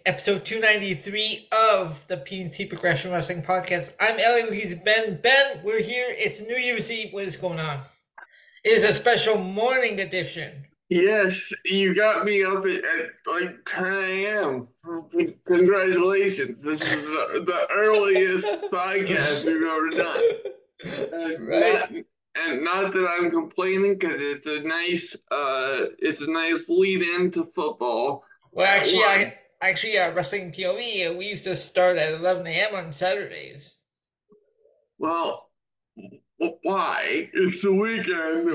episode 293 of the PNC Progression Wrestling Podcast. I'm Elliot, he's Ben. Ben, we're here. It's New Year's Eve. What is going on? It is a special morning edition. Yes, you got me up at like 10 a.m. Congratulations. This is the earliest podcast we've ever done. Right? Not that I'm complaining because it's a nice lead into football Well, at one. Wrestling POV, we used to start at 11 a.m. on Saturdays. Well, why? It's the weekend.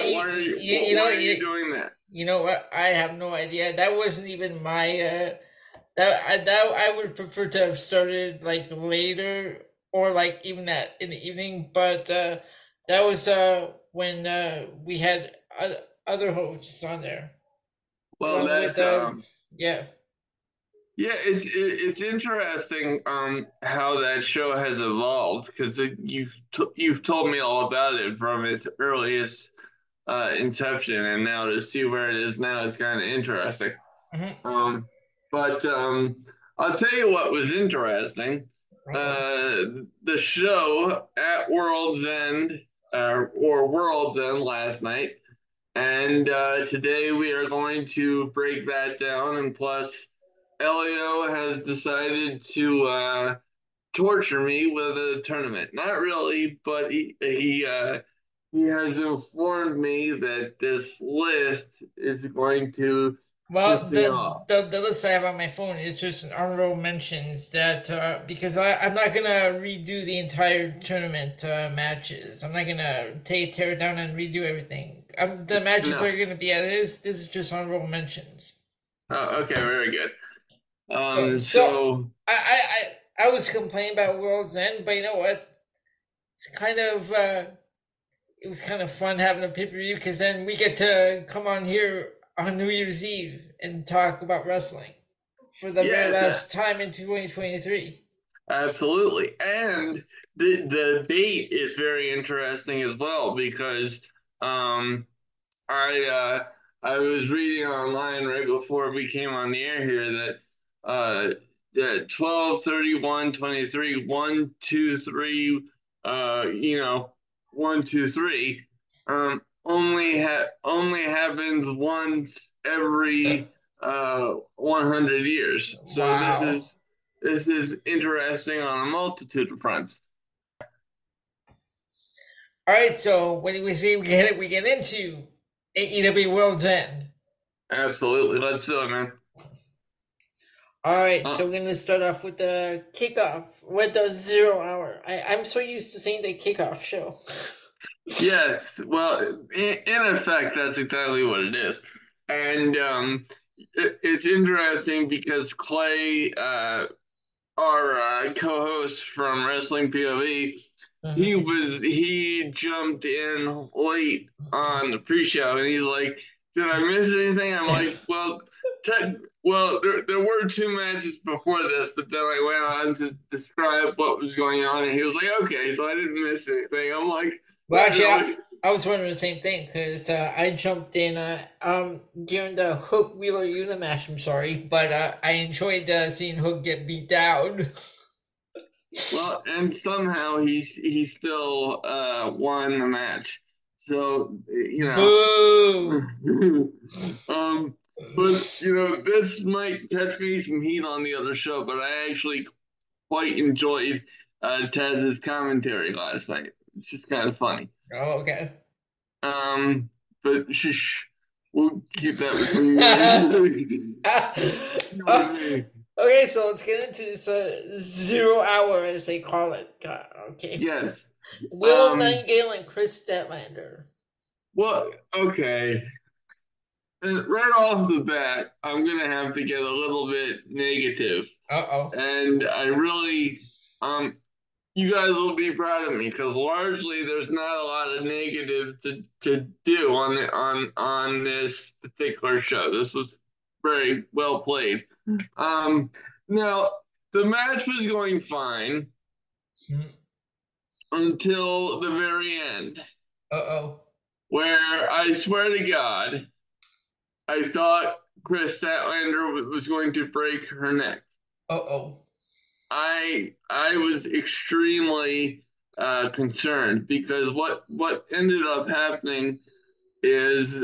Why are you doing that? You know what? I have no idea. That wasn't even my that I would prefer to have started like later or like even that in the evening, but that was when we had other hosts on there Well, along with yeah. yeah, it's interesting how that show has evolved because you've told me all about it from its earliest inception, and now to see where it is now is kind of interesting. Mm-hmm. Um, but I'll tell you what was interesting. Uh-oh. The show at World's End or World's End last night, and today we are going to break that down, and plus. Elio has decided to torture me with a tournament. Not really, but he has informed me that this list is going to piss Well, me off. the list I have on my phone is just an honorable mentions that because I'm not gonna redo the entire tournament matches. I'm not gonna tear it down and redo everything. The matches No. are gonna be as it is. This is just honorable mentions. Okay, very good. So So I was complaining about World's End, but you know what? It's kind of it was kind of fun having a pay-per-view because then we get to come on here on New Year's Eve and talk about wrestling for the very yes, last time in 2023. absolutely. And the date is very interesting as well because um I I was reading online right before we came on the air here that 12/31/23 1 2 3 1 2 3 only happens once every 100 years. So Wow. this is interesting on a multitude of fronts. All right, so what do we see? We get into AEW World's End. Absolutely, let's do it, man. All right, Uh, so we're gonna start off with the kickoff with the 0 hour. I'm so used to saying the kickoff show. Yes, well, in effect, that's exactly what it is. And it's interesting because Clay, our co-host from Wrestling POV, Mhm. he jumped in late on the pre-show, and he's like, "Did I miss anything?" I'm like, "Well, there were two matches before this, but then I went on to describe what was going on, and he was like, okay, so I didn't miss anything." I'm like, Well, "Not actually, really." I was wondering the same thing because I jumped in during the Hook Wheeler unit match. I'm sorry, but I enjoyed seeing Hook get beat down. Well, and somehow he still won the match. So Boo! um, but this might catch me some heat on the other show, but I actually quite enjoyed Taz's commentary last night. It's just kind of funny. Oh, okay. Um, but shush, we'll keep that between you and Oh, me. okay, so let's get into this 0 hour, as they call it. God, okay. Yes. Willow Um, Nightingale and Chris Statlander. well, okay. And right off the bat, I'm gonna have to get a little bit negative, Uh oh. and I really, you guys will be proud of me because largely there's not a lot of negative to do on this particular show. This was very well played. Um, now the match was going fine until the very end, Uh oh. where I swear to God, I thought Chris Statlander was going to break her neck. Uh-oh. I was extremely concerned because what ended up happening is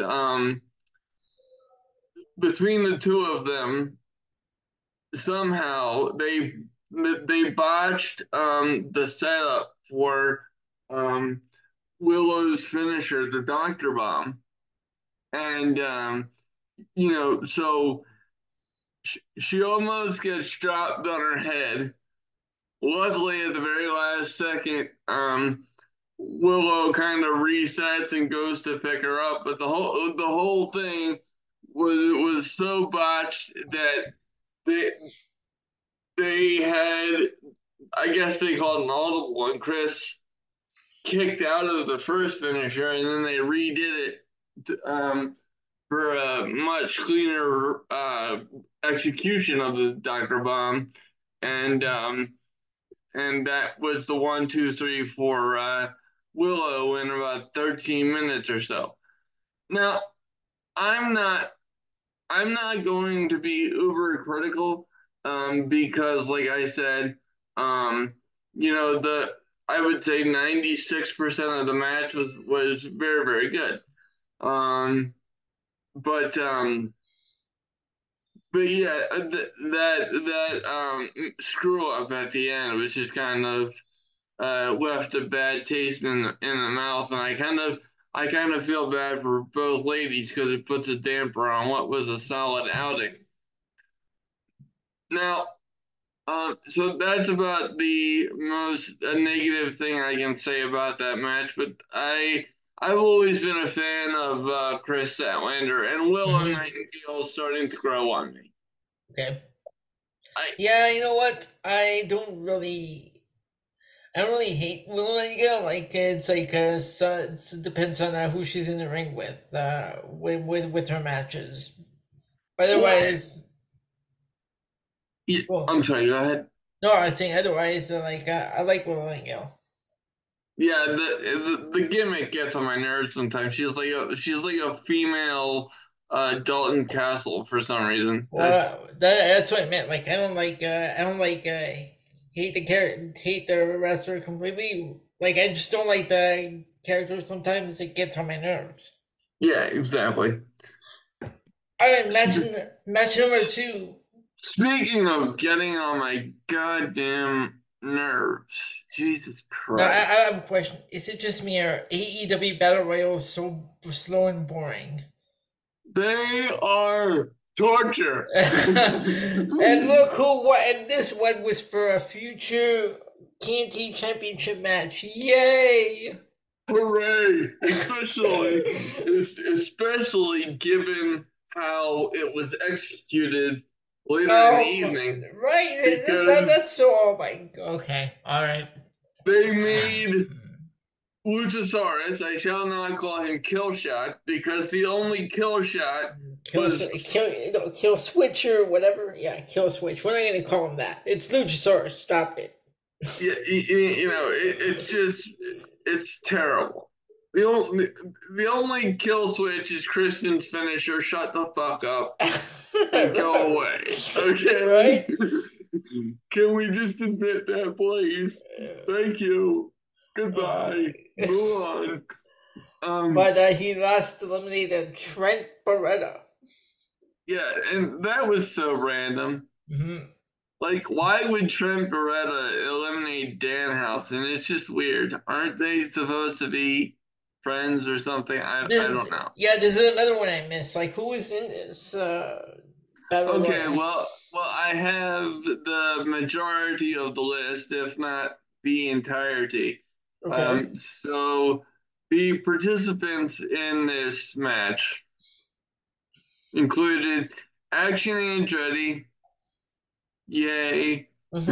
between the two of them somehow they botched the setup for um, Willow's finisher, the Doctor Bomb, and so she almost gets dropped on her head. Luckily, at the very last second, Willow kind of resets and goes to pick her up, but the whole thing was so botched that they they had, I guess they called an audible, and Chris kicked out of the first finisher, and then they redid it for a much cleaner execution of the Doctor Bomb, and that was the 1, 2, 3 for Willow in about 13 minutes or so. Now, I'm not I'm not going to be uber critical because, like I said, um, the I would say 96% of the match was very very good. Um, but yeah, that screw up at the end was just kind of left a bad taste in the mouth, and I kind of feel bad for both ladies because it puts a damper on what was a solid outing. Now, so that's about the most negative thing I can say about that match. But I've always been a fan of Chris Statlander, and Willow Mm-hmm. Nightingale is starting to grow on me. Okay. I Yeah, you know what? I don't really hate Willow Nightingale. Like it's like so it depends on who she's in the ring with her matches. well, Otherwise, yeah, well, I'm sorry. Go ahead. no, I was saying otherwise. I like Willow Nightingale. Yeah, the gimmick gets on my nerves sometimes. She's like a female Dalton Castle for some reason. Well, that's what I meant. Like I don't like hate the wrestler completely. Like I just don't like the character. Sometimes it gets on my nerves. Yeah, exactly. All right, match number two. Speaking of getting on my goddamn nerves, Jesus Now I Christ. have a question. Is it just me or AEW Battle Royale is so slow and boring? They are torture. And look who won! And this one was for a future TNT Championship match. Yay! Hooray! Especially given how it was executed later in the Oh, evening, right. because That's so. Oh my. Okay. All right. they made Luchasaurus, I shall not call him Killshot, because the only kill shot was Kill switch or whatever. Yeah, kill switch. We're not gonna call him that. It's Luchasaurus. Stop it. yeah, it's terrible. The only kill switch is Christian's finisher. Shut the fuck up and go away. Okay. Right. Can we just admit that, please? Thank you. Uh, Goodbye. Move on. but he lost eliminated Trent Beretta. Yeah, and that was so random. Mm-hmm. Like, why would Trent Beretta eliminate Danhausen? It's just weird. Aren't they supposed to be friends or something? I This, don't know. yeah, this is another one I missed. Like, who is in this battle Okay, royal? well, I have the majority of the list, if not the entirety. Okay. So the participants in this match included Action Andretti, yay.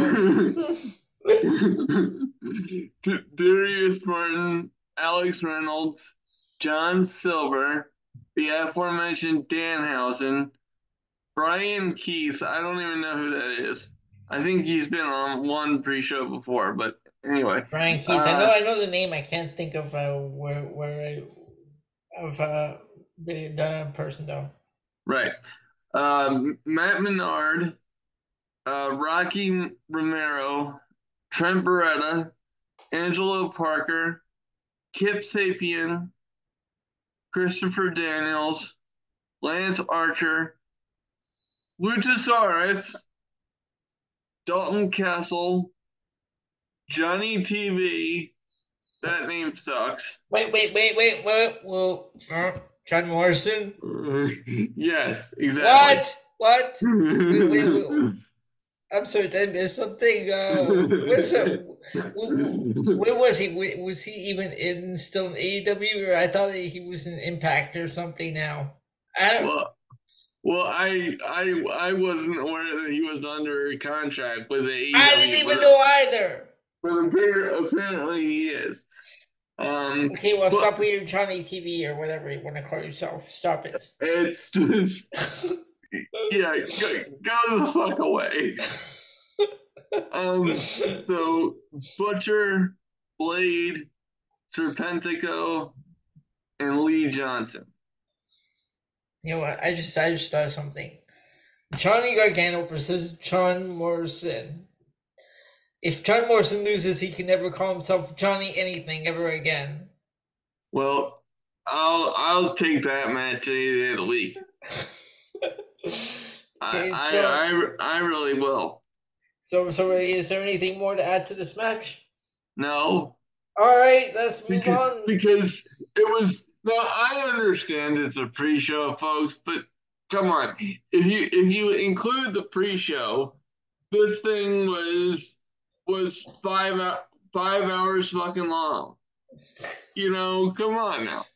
Darius Martin, Alex Reynolds, John Silver, the aforementioned Danhausen, Brian Keith. I don't even know who that is. I think he's been on one pre-show before, but anyway. Brian Keith. Uh, I know the name. I can't think of where of the person though. right. Matt Menard, Rocky Romero, Trent Beretta, Angelo Parker, Kip Sapien, Christopher Daniels, Lance Archer, Luchasaurus, Dalton Castle, Johnny TV. That name sucks. Wait. Well, John Morrison. Yes, exactly. What? Wait. I'm sorry, did I miss something? What's up? Where was he? Was he even in still in AEW? Or I thought he was in Impact or something now. I don't. well, I wasn't aware that he was under contract with the I didn't AEW, even know either. but apparently he is. Okay, well, But stop being Johnny TV or whatever you want to call yourself. Stop it. it's just yeah, go the fuck away. So Butcher, Blade, Serpentico, and Lee Johnson. You know what? I just thought of something. Johnny Gargano versus John Morrison. If John Morrison loses, he can never call himself Johnny anything ever again. Well, I'll take that match any day of the week. Okay, so I really will. so is there anything more to add to this match? No, All right, let's move on. because it was no. I understand it's a pre-show, folks, but come on, if you include the pre-show, this thing was 5 hours fucking long. You know, come on now.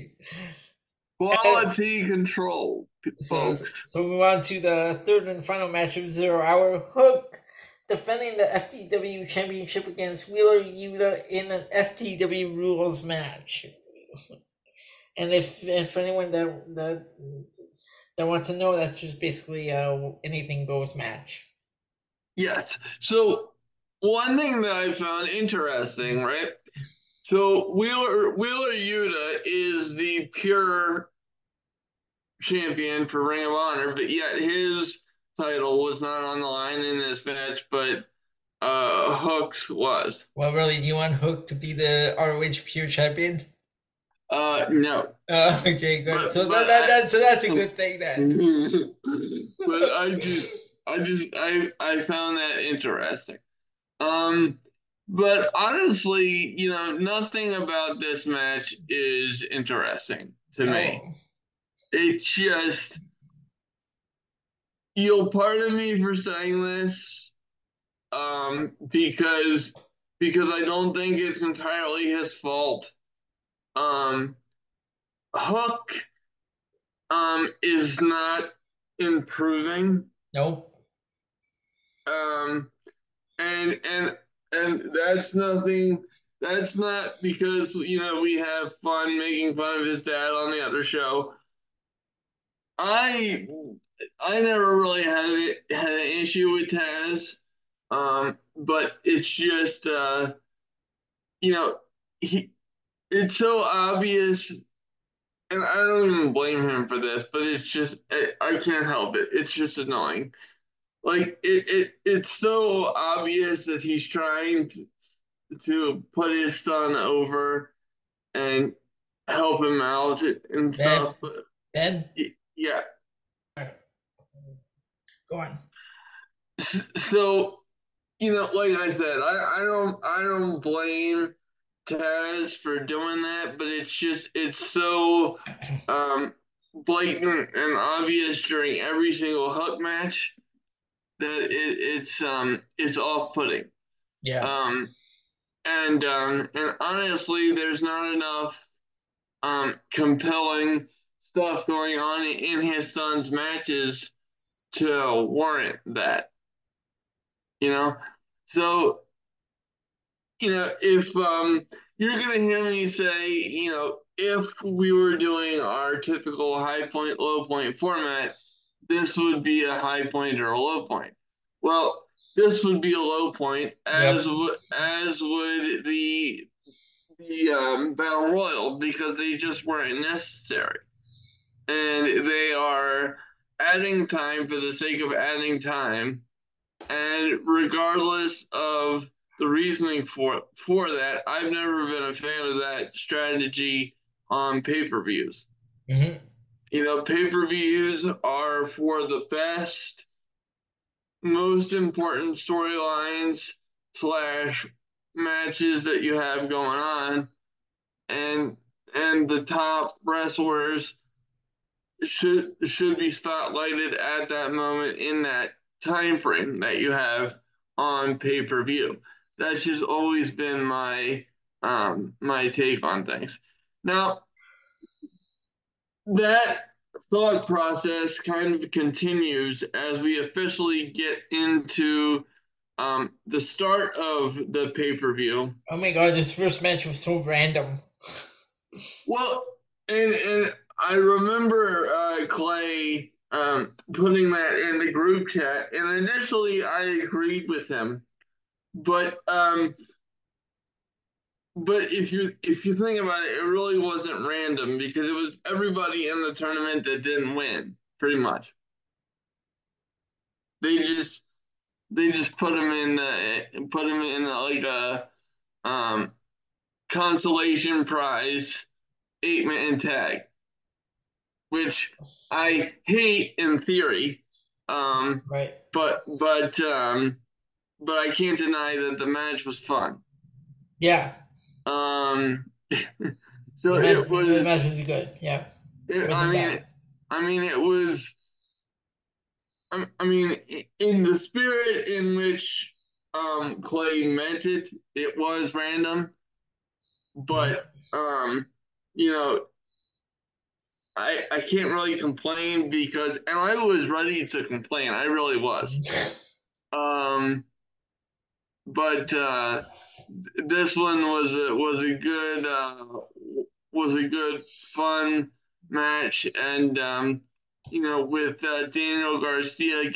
Quality control, folks. So we move on to the third and final match of 0 Hour. Hook defending the FTW Championship against Wheeler Yuta in an FTW rules match. And if anyone that wants to know, that's just basically anything goes match. Yes. So one thing that I found interesting, right? So Wheeler Yuta is the pure champion for Ring of Honor, but yet his title was not on the line in this match, but Hook's was. Well, really, do you want Hook to be the ROH Pure Champion? No. Okay, good. But, So but that's a good thing then. but I found that interesting. But honestly, you know, nothing about this match is interesting to me. Oh, It's just, you'll pardon me for saying this, because I don't think it's entirely his fault. Um, Hook, is not improving. nope. Um, and that's nothing. That's not because we have fun making fun of his dad on the other show. I I never really had an issue with Taz, but it's just you know he it's so obvious, and I don't even blame him for this, but it's just I can't help it. It's just annoying. Like it's so obvious that he's trying to put his son over and help him out and Ben, stuff. But Ben, yeah, go on. so like I said, I don't blame Taz for doing that, but it's so blatant and obvious during every single Hook match that it's off putting. Yeah. And honestly, there's not enough compelling stuff going on in his son's matches to warrant that. You know, so if you're gonna hear me say, if we were doing our typical high point, low point format, this would be a high point or a low point. Well, this would be a low point, Yep. as would the battle royal, because they just weren't necessary, and they are adding time for the sake of adding time, and regardless of the reasoning for that, I've never been a fan of that strategy on pay-per-views. Hmm. Pay-per-views are for the best, most important storylines slash matches that you have going on, and the top wrestlers should be spotlighted at that moment in that time frame that you have on pay-per-view. That's just always been my take on things. Now, that thought process kind of continues as we officially get into the start of the pay-per-view. Oh my god, this first match was so random. Well, and I remember Clay putting that in the group chat, and initially I agreed with him, but if you think about it, it really wasn't random because it was everybody in the tournament that didn't win, pretty much. They just put him in like a um, consolation prize 8-man tag, which I hate in theory, um, Right. but I can't deny that the match was fun. Yeah. Um, so The match was good. Yeah. It it, wasn't bad. I mean, it was, I mean, in the spirit in which Clay meant it, it was random, Mhm. but you know, I can't really complain because, and I was ready to complain. I really was. Um, but this one was a good fun match, and with Daniel Garcia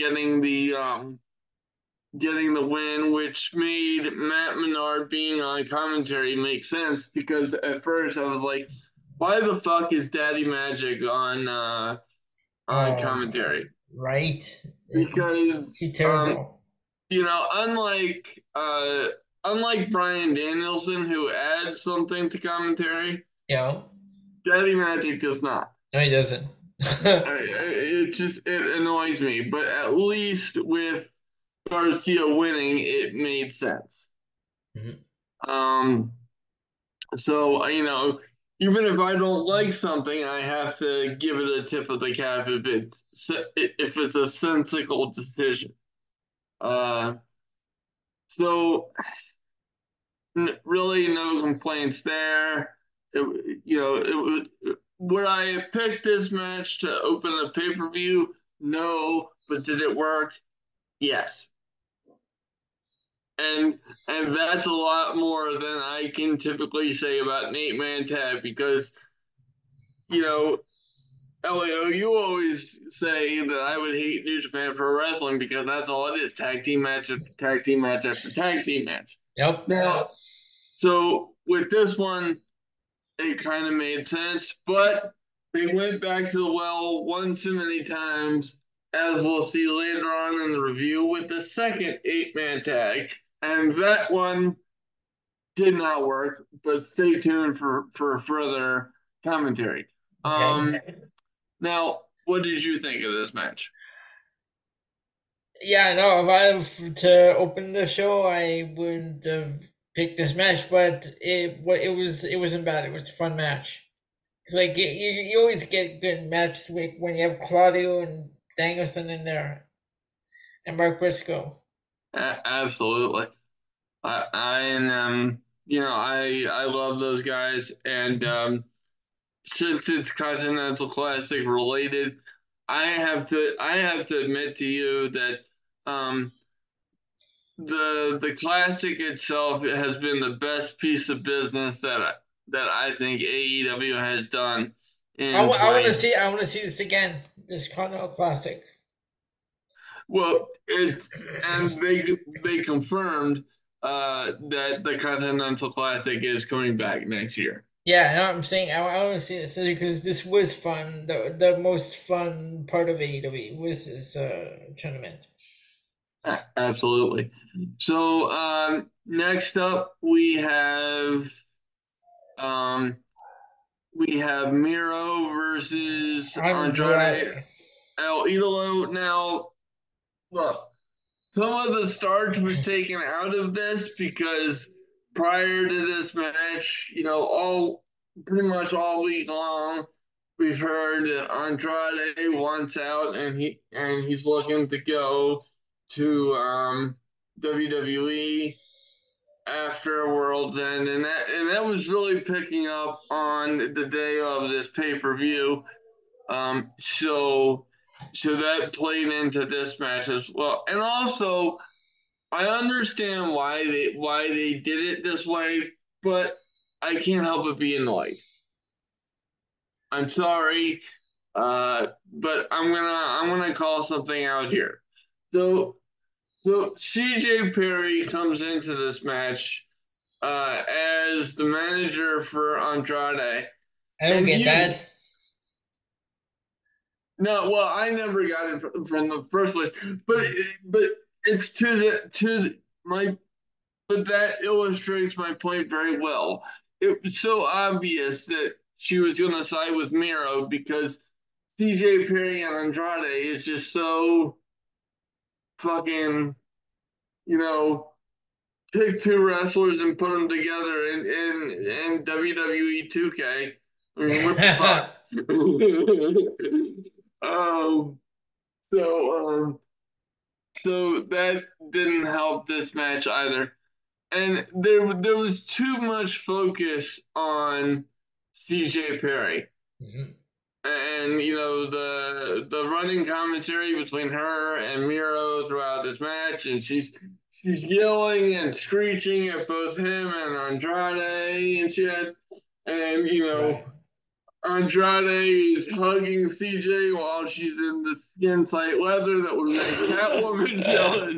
getting the win, which made Matt Menard being on commentary make sense because at first I was like, why the fuck is Daddy Magic on Oh, commentary? right. Because Too terrible. unlike Brian Danielson who adds something to commentary, You know? Daddy Magic does not. No, he doesn't. It annoys me, but at least with Garcia winning, it made sense. Mhm. Um, so even if I don't like something, I have to give it a tip of the cap if it's a sensical decision. Uh, so really no complaints there. It was, would I have picked this match to open a pay-per-view? No, but did it work? Yes. And that's a lot more than I can typically say about an 8-man tag because you know Elio, you always say that I would hate New Japan Pro Wrestling because that's all it is: tag team match after tag team match after tag team match. Yep. Now, so with this one, it kind of made sense, but they went back to the well one too many times, as we'll see later on in the review with the second 8-man tag, and that one did not work. But stay tuned for further commentary. Okay. Now, what did you think of this match? Yeah, no, if I were to open the show, I would have picked this match, but it wasn't bad. It was a fun match. It's like you always get good matches when you have Claudio and Danielson in there and Mark Briscoe. Absolutely. I love those guys, and since it's Continental Classic related, I have to admit to you that um, the classic itself has been the best piece of business that I think AEW has done in twenty. I want to see this again. This Continental Classic. Well, it's and they confirmed that the Continental Classic is coming back next year. Yeah, no, I'm saying I want to see this because this was fun. The most fun part of AEW was this tournament. Absolutely. So next up um, we have Miro versus Andrade Andrade. El Idolo. Now, look, some of the starch was taken out of this because prior to this match, all pretty much all week long, we've heard that Andrade wants out and he's looking to go to WWE after World's End, and that was really picking up on the day of this pay per view. So that played into this match as well, and also I understand why they did it this way, but I can't help but be annoyed. I'm sorry, but I'm gonna call something out here. So CJ Perry comes into this match as the manager for Andrade, I don't and get you that. no, well, I never got it from the first place, but it's my but that illustrates my point very well. It was so obvious that she was going to side with Miro because CJ Perry and Andrade is just so fucking, you know, take two wrestlers and put them together in WWE 2K. I mean, what the fuck? um, so, um, so that didn't help this match either. And there was too much focus on CJ Perry. Mhm. And the running commentary between her and Miro throughout this match, and she's yelling and screeching at both him and Andrade and shit. And Right. Andrade is hugging CJ while she's in the skin tight leather that would make Catwoman jealous.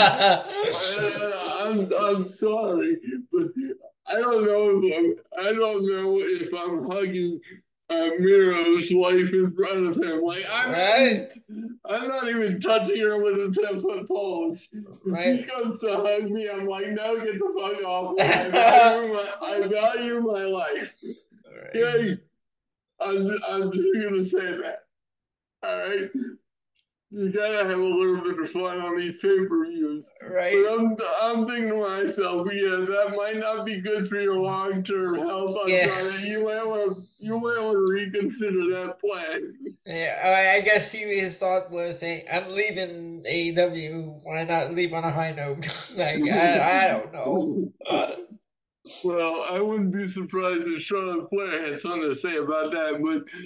I'm sorry, but I don't know if I'm hugging Miro's wife in front of him. Like Right. I'm not even touching her with a 10 foot pole. If he Right. comes to hug me, I'm like, no, get the fuck off. Like I value my life. Right. Okay, I'm just gonna say that. All right, you gotta have a little bit of fun on these pay-per-views. But Right. I'm thinking to myself, yeah, that might not be good for your long-term health, Yeah. Andrade. You might want to reconsider that plan. Yeah, I guess his thought was, "Hey, I'm leaving AEW. Why not leave on a high note?" Like I don't know. Well, I wouldn't be surprised if Charlotte Flair had something to say about that,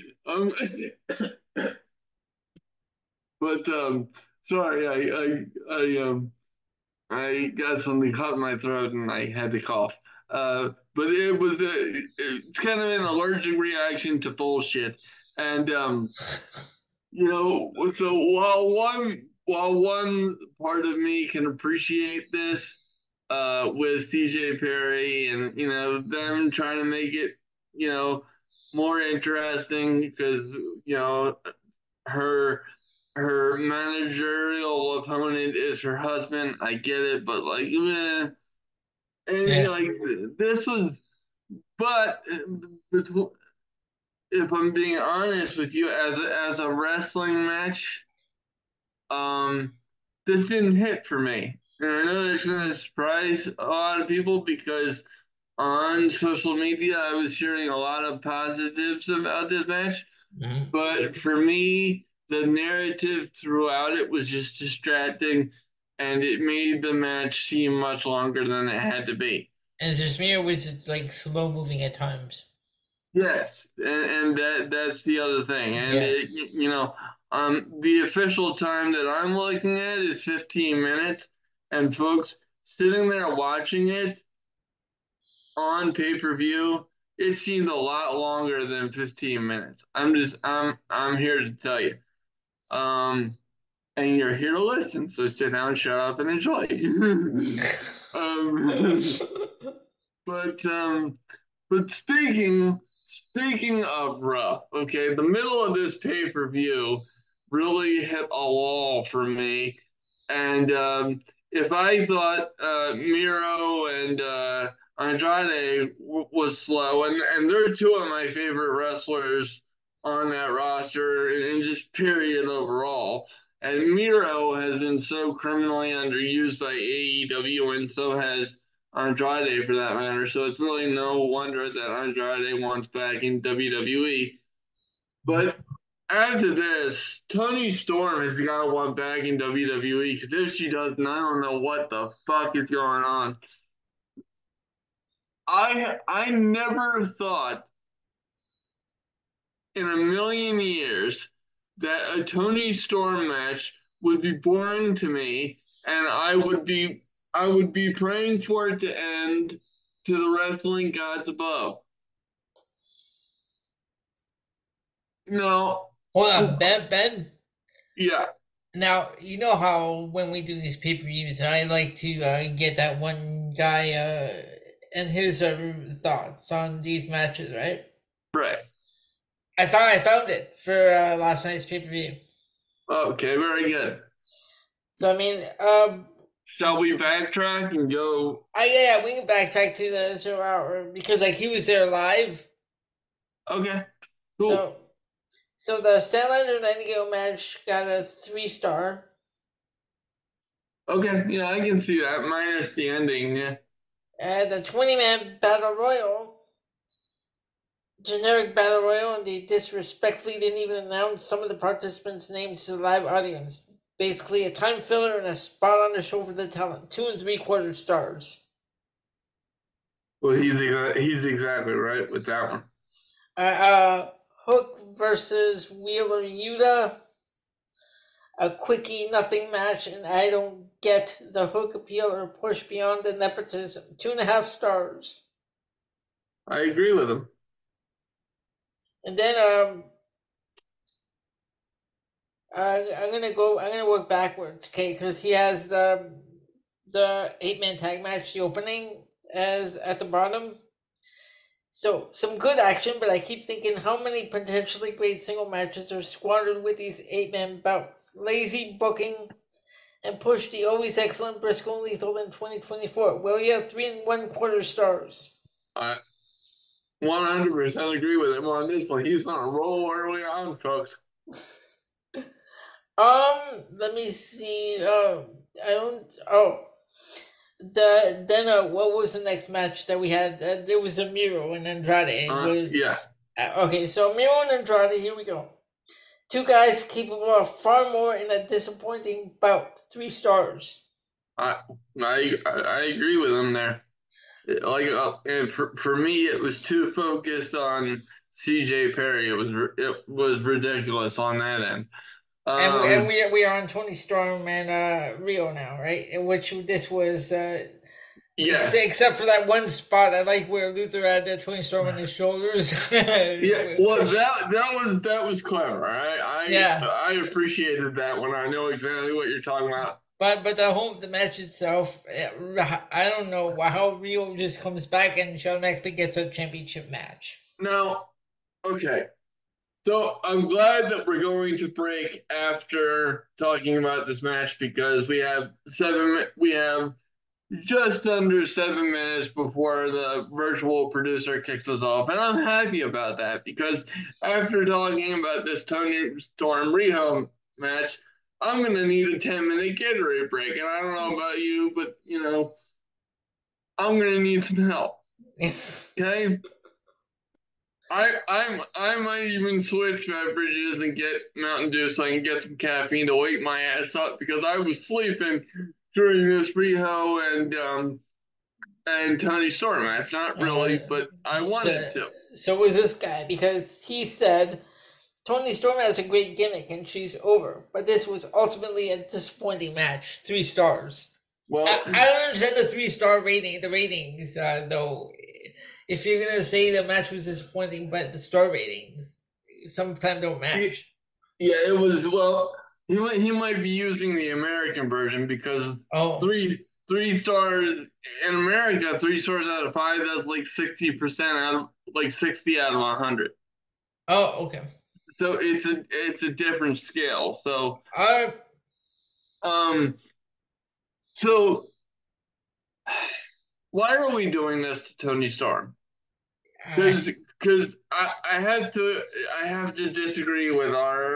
but sorry, I got something caught in my throat and I had to cough. But it's kind of an allergic reaction to bullshit. And, so while one part of me can appreciate this, with CJ Perry and, them trying to make it, you know, more interesting because, her her managerial opponent is her husband. I get it, but like, meh. And Yeah. like this was, but if I'm being honest with you, as a wrestling match, um, this didn't hit for me. And I know that's going to surprise a lot of people because on social media I was hearing a lot of positives about this match. Mhm. But for me, the narrative throughout it was just distracting and it made the match seem much longer than it had to be. And Jasmine was like slow moving at times. Yes, and that's the other thing. And Yeah. the official time that I'm looking at is 15 minutes. And folks, sitting there watching it on pay-per-view, it seemed a lot longer than 15 minutes. I'm here to tell you. Um, and you're here to listen. So sit down, shut up, and enjoy. um, but But speaking of rough, okay, the middle of this pay per view really hit a wall for me. And if I thought Miro and Andrade was slow, and they're two of my favorite wrestlers on that roster, and just period overall. And Miro has been so criminally underused by AEW, and so has Andrade for that matter. So it's really no wonder that Andrade wants back in WWE. But after this, Toni Storm has got to want back in WWE because if she doesn't, I don't know what the fuck is going on. I never thought in a million years that a Toni Storm match would be boring to me, and I would be praying for it to end to the wrestling gods above. No, Hold on, Ben. yeah, Now you know how when we do these pay-per-views, I like to get that one guy and his thoughts on these matches, right? right. I found it for last night's pay-per-view. Okay, very good. So I mean, Shall we backtrack and go? yeah, we can backtrack to the show hour because like he was there live. Okay, cool. So the Statlander Nightingale match got a 3 star. Okay, yeah, I can see that. Minus the ending. Yeah. And the 20-man battle royal, generic battle royal, and they disrespectfully didn't even announce some of the participants' names to the live audience. Basically, a time filler and a spot on the show for the talent. 2 3/4 stars. Well, he's exactly right with that one. Hook versus Wheeler Yuta. A quickie nothing match, and I don't get the Hook appeal or push beyond the nepotism. 2.5 stars. I agree with him. And then I'm gonna work backwards, okay? Because he has the 8-man tag match, the opening, as at the bottom. So some good action, but I keep thinking how many potentially great single matches are squandered with these 8-man bouts. Lazy booking, and push the always excellent Briscoe and Lethal in 2024. Well, yeah, 3 1/4 stars. I 100% agree with him on this one. He's on a roll early on, folks. Let me see. I don't. Oh, what was the next match that we had? There was a Miro and Andrade. It was Yeah. Okay. So Miro and Andrade. Here we go. Two guys capable of far more in a disappointing bout. 3 stars. I agree with him there. Like, and for me, it was too focused on CJ Perry. It was ridiculous on that end. And we are on Tony Storm and Rio now, right? In which this was Yeah, except for that one spot, I like where Luther had Tony Storm on his shoulders. yeah. Well, that was clever. Yeah. I appreciated that one. I know exactly what you're talking about. But the match itself, I don't know how Rio just comes back and Shawn Michaels gets a championship match. Now, okay. So I'm glad that we're going to break after talking about this match because we have just under 7 minutes before the virtual producer kicks us off. And I'm happy about that because after talking about this Toni Storm Riho match, I'm going to need a 10-minute Gatorade break. And I don't know about you, but, I'm going to need some help. Okay? I might even switch beverages and get Mountain Dew so I can get some caffeine to wake my ass up because I was sleeping during this Riho and Toni Storm match. Not really, but I wanted to. So was this guy because he said Toni Storm has a great gimmick and she's over, but this was ultimately a disappointing match. 3 stars. Well, I don't understand the 3-star rating. The ratings, though. If you're gonna say the match was disappointing, but the star ratings sometimes don't match. Yeah, it was. Well, he might be using the American version because Oh. three stars in America, 3 stars out of 5. That's like 60% out of like 60 out of 100. Oh, okay. So it's a different scale. So Uh, um so why are we doing this to Tony Storm? uh, Because I have to disagree with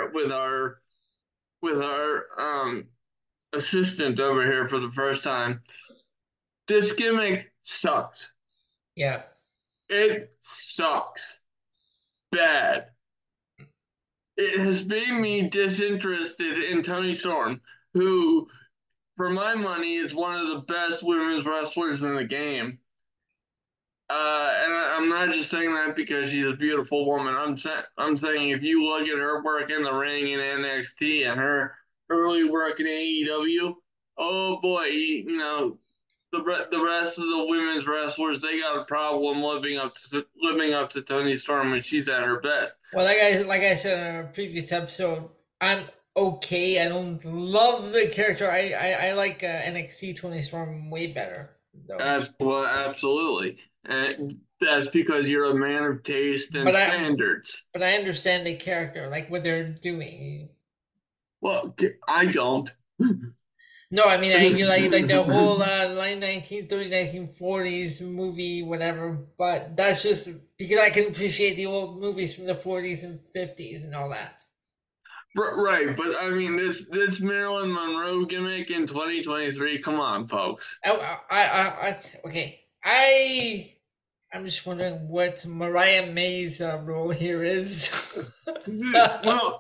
our assistant over here for the first time. This gimmick sucks. yeah. It sucks bad. It has made me disinterested in Tony Storm, who, for my money, is one of the best women's wrestlers in the game. And I'm not just saying that because she's a beautiful woman. I'm saying if you look at her work in the ring in NXT and her early work in AEW, oh boy, the rest of the women's wrestlers, they got a problem living up to Toni Storm when she's at her best. Well, like I said in a previous episode, I'm okay. I don't love the character. I like NXT 20 Storm way better though. Well, absolutely, and that's because you're a man of taste and But I standards. but I understand the character, like what they're doing. Well, I don't. No, I mean, like the whole late 1930s, 1940s movie, whatever. But that's just because I can appreciate the old movies from the 40s and 50s and all that. Right, but I mean this Marilyn Monroe gimmick in 2023. Come on, folks. Okay. I'm just wondering what Mariah May's role here is. Well,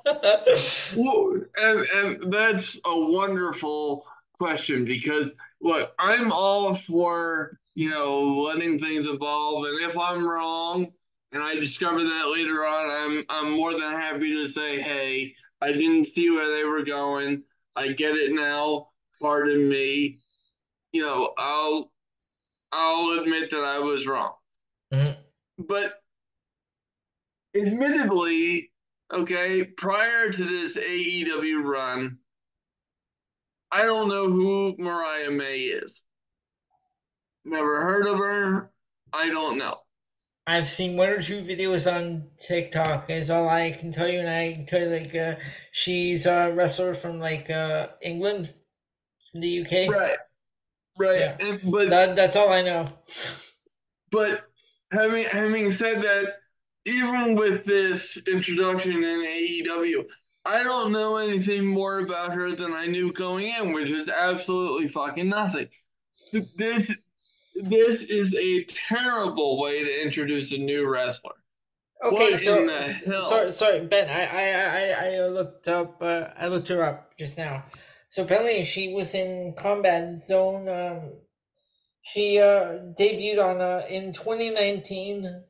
and that's a wonderful question because look, I'm all for letting things evolve, and if I'm wrong and I discover that later on, I'm more than happy to say, hey, I didn't see where they were going. I get it now. Pardon me. I'll admit that I was wrong. Mhm. But admittedly, okay, prior to this AEW run, I don't know who Mariah May is. Never heard of her. I don't know. I've seen one or two videos on TikTok. Is all I can tell you, and I can tell you like she's a wrestler from like England, from the UK. Right, right. Yeah, that's all I know. But having said that, even with this introduction in AEW, I don't know anything more about her than I knew going in, which is absolutely fucking nothing. This this is a terrible way to introduce a new wrestler. Okay, What in so the hell? sorry, Ben. I looked up. I looked her up just now. So apparently she was in Combat Zone. She debuted on in 2019,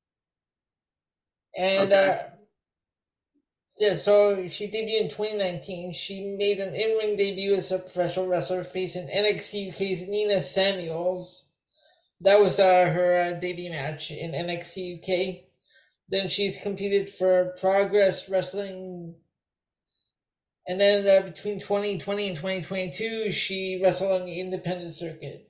and Okay. yeah, so she debuted in 2019. She made an in-ring debut as a professional wrestler, facing NXT UK's Nina Samuels. That was her debut match in NXT UK. Then she's competed for Progress Wrestling, and then between 2020 and 2022, she wrestled on the independent circuit,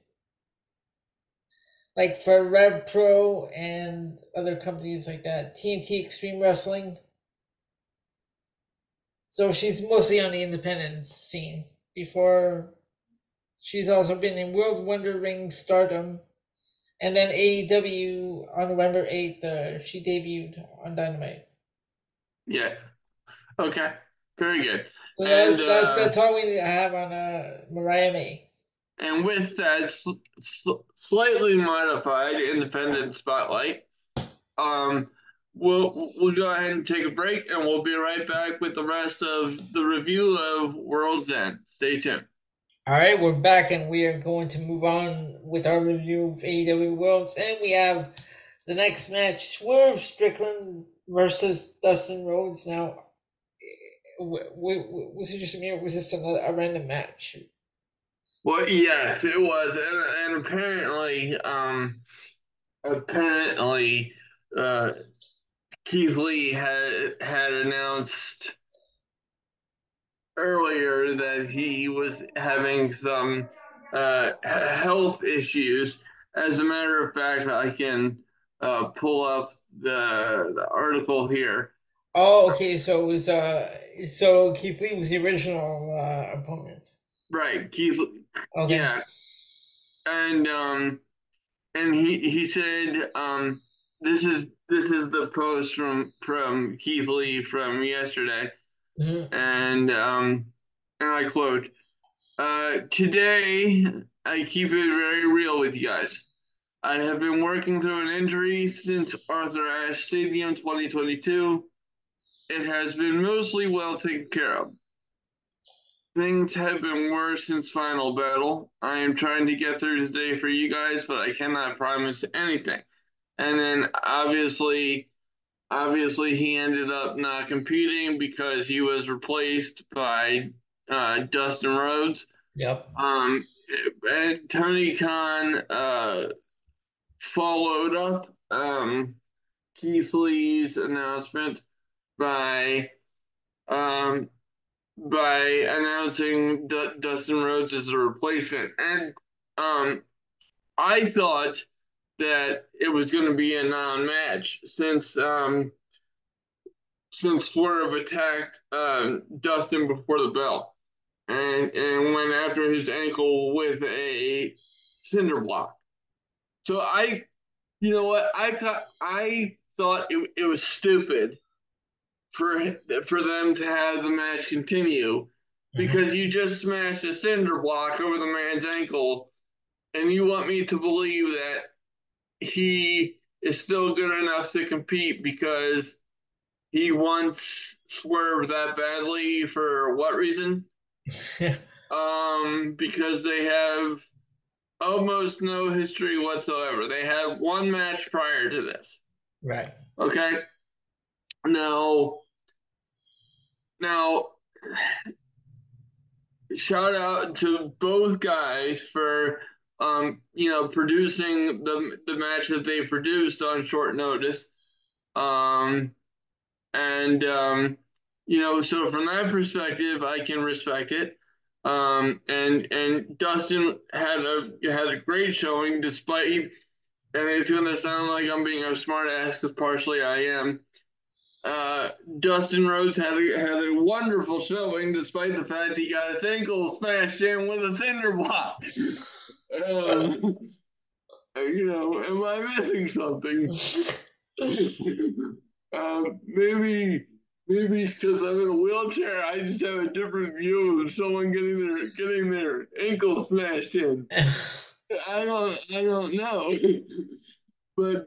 like for Rev Pro and other companies like that. TNT Extreme Wrestling. So she's mostly on the independent scene. Before, she's also been in World Wonder Ring Stardom, and then AEW on November 8th. She debuted on Dynamite. Yeah. Okay. Very good. So And that's all we have on Mariah May. and with that slightly modified independent spotlight, um, we'll go ahead and take a break, and we'll be right back with the rest of the review of World's End. Stay tuned. All right, we're back, and we are going to move on with our review of AEW Worlds, and we have the next match: Swerve Strickland versus Dustin Rhodes. Now, was it just me, or was this a random match? Well, yes, it was, and apparently, uh, Keith Lee had announced earlier that he was having some health issues. As a matter of fact, I can pull up the article here. Oh, okay. So it was so Keith Lee was the original opponent. Right, Keith. Okay. Yeah, and he said this is the post from Keith Lee from yesterday, Mhm. and I quote, "Today I keep it very real with you guys. I have been working through an injury since Arthur Ashe Stadium 2022. It has been mostly well taken care of. Things have been worse since Final Battle. I am trying to get through today for you guys, but I cannot promise anything." And then obviously he ended up not competing because he was replaced by Dustin Rhodes. Yep. And Tony Khan followed up Keith Lee's announcement by um, by announcing Dustin Rhodes as a replacement. And um, I thought that it was going to be a non-match since Swerve attacked Dustin before the bell and went after his ankle with a cinder block. So you know what, I thought it was stupid for them to have the match continue Mhm. because you just smashed a cinder block over the man's ankle, and you want me to believe that he is still good enough to compete because he wants Swerve that badly for what reason? Because they have almost no history whatsoever. They had one match prior to this. Right. Okay. Now, now, shout out to both guys for producing the match that they produced on short notice. Um, and so from that perspective, I can respect it. And Dustin had a great showing despite, and it's gonna sound like I'm being a smart ass because partially I am. Dustin Rhodes had a wonderful showing despite the fact he got his ankle smashed in with a cinder block. Um, am I missing something? Maybe because I'm in a wheelchair, I just have a different view of someone getting their ankle smashed in. I don't know, but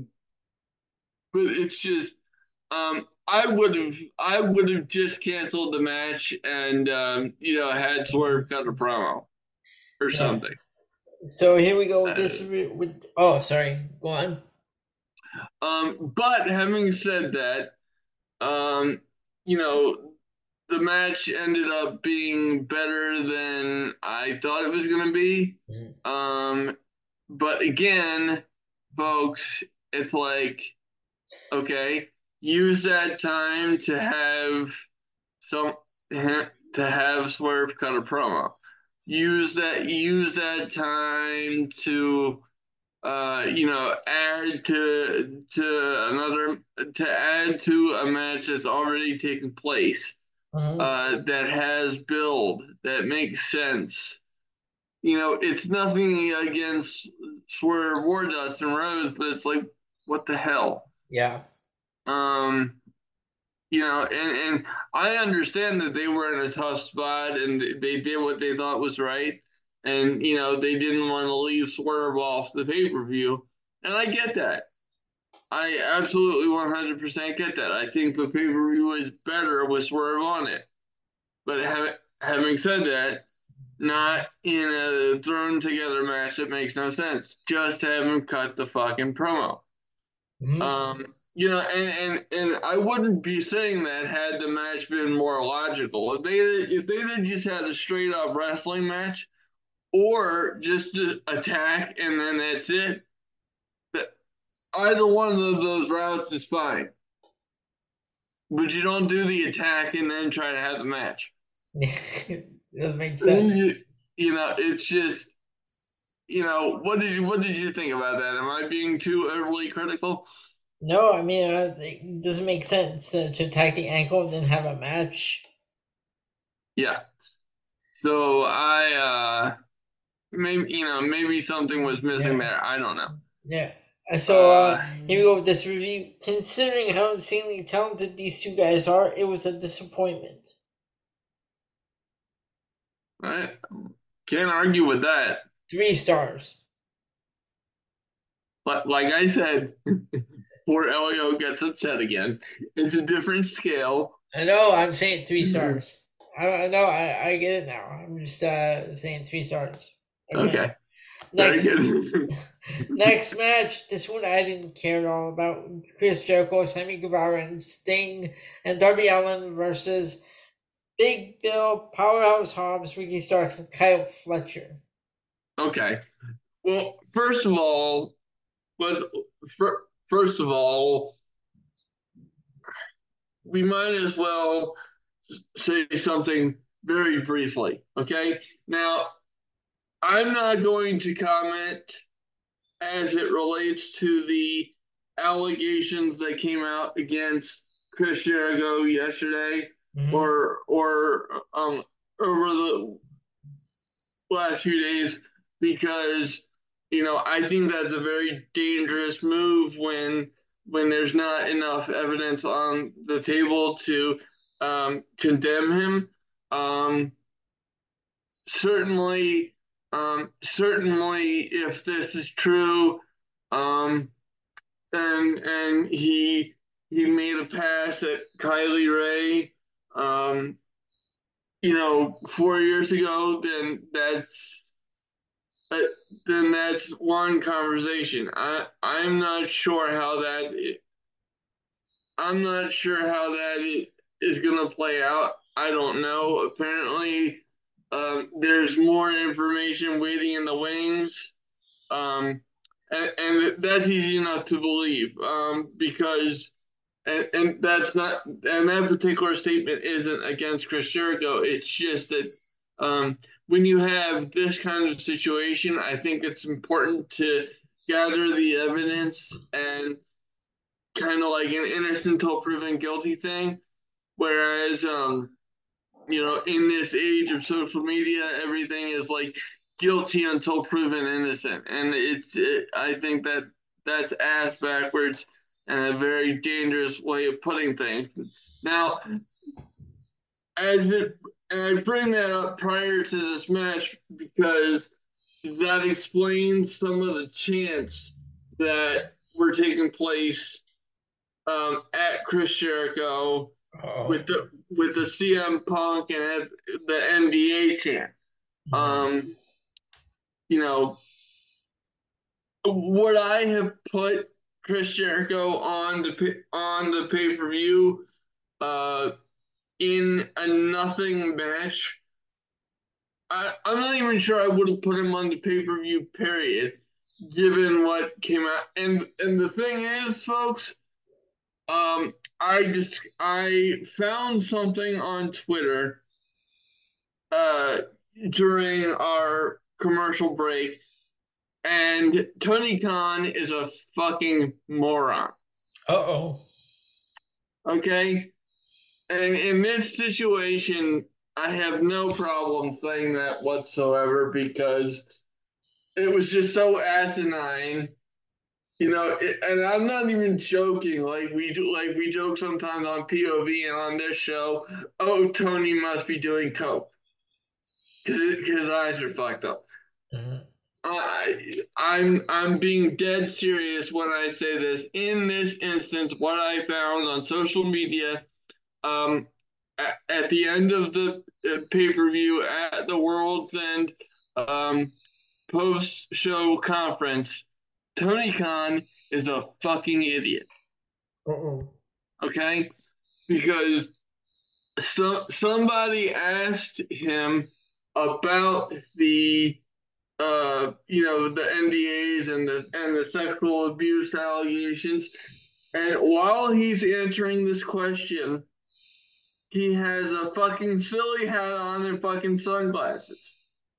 it's just I would have just canceled the match and had Swerve cut a promo or Yeah. something. So here we go with Uh, this. With oh, sorry. Go on. but having said that, um, you know, the match ended up being better than I thought it was going to be. Mhm. Um, but again, folks, it's like, okay, use that time some to have Swerve cut a promo. Use that time to add to a match that's already taken place, Mhm. that has build, that makes sense. It's nothing against Swerve or Dustin Rhodes, but it's like, what the hell? Yeah. Um, and I understand that they were in a tough spot and they did what they thought was right, and they didn't want to leave Swerve off the pay per view, and I get that. I absolutely 100% get that. I think the pay per view is better with Swerve on it. But having said that, not in a thrown together match that makes no sense. Just have him cut the fucking promo. Mhm. And I wouldn't be saying that had the match been more logical. If they had just had a straight up wrestling match or just to attack and then that's it, that either one of those routes is fine. But you don't do the attack and then try to have the match. Doesn't make sense. it's just, what did you think about that? Am I being too overly critical? No, I mean, it doesn't make sense to attack the ankle and then have a match. Yeah. So maybe something was missing Yeah, there. I don't know. yeah. So Uh, here we go with this review. Considering how insanely talented these two guys are, it was a disappointment. I can't argue with that. 3 stars. But like I said, poor Elio gets upset again. It's a different scale. I know. I'm saying 3 stars. I know. I get it now. I'm just saying 3 stars. Okay. Okay, very Next good. next match. This one I didn't care at all about. Chris Jericho, Sammy Guevara, and Sting, and Darby Allin versus Big Bill, Powerhouse Hobbs, Ricky Starks, and Kyle Fletcher. Okay. Well, let's first of all, we might as well say something very briefly. Okay. Now, I'm not going to comment as it relates to the allegations that came out against Chris Jericho yesterday Mm-hmm. or over the last few days because I think that's a very dangerous move when there's not enough evidence on the table to condemn him. Um, certainly, certainly, if this is true, um, and he made a pass at Kylie Ray, 4 years ago, uh, then that's one conversation. I'm not sure how that is going to play out. I don't know. Apparently, there's more information waiting in the wings, um, and that's easy enough to believe because. And that's not, and that particular statement isn't against Chris Jericho. It's just that when you have this kind of situation, I think it's important to gather the evidence and kind of like an innocent until proven guilty thing. Whereas, in this age of social media, everything is like guilty until proven innocent, and I think that's ass backwards and a very dangerous way of putting things. Now, as it, and I bring that up prior to this match because that explains some of the chants that were taking place at Chris Jericho Oh. with the CM Punk and the NDA chant. Mm-hmm. Um, you know, would I have put Chris Jericho on the pay per view uh, in a nothing match? I'm not even sure I would have put him on the pay per view. Period. Given what came out, and the thing is, folks, I found something on Twitter uh, during our commercial break, and Tony Khan is a fucking moron. Uh-oh. Okay, and in this situation, I have no problem saying that whatsoever because it was just so asinine. And I'm not even joking. Like we joke sometimes on POV and on this show. Oh, Tony must be doing coke because his eyes are fucked up. Mm-hmm. I'm being dead serious when I say this. In this instance, what I found on social media, um, at the end of the pay per view at the World's End post show conference, Tony Khan is a fucking idiot. Uh-oh. Okay, because somebody asked him about the NDAs and the sexual abuse allegations. And while he's answering this question, he has a fucking silly hat on and fucking sunglasses.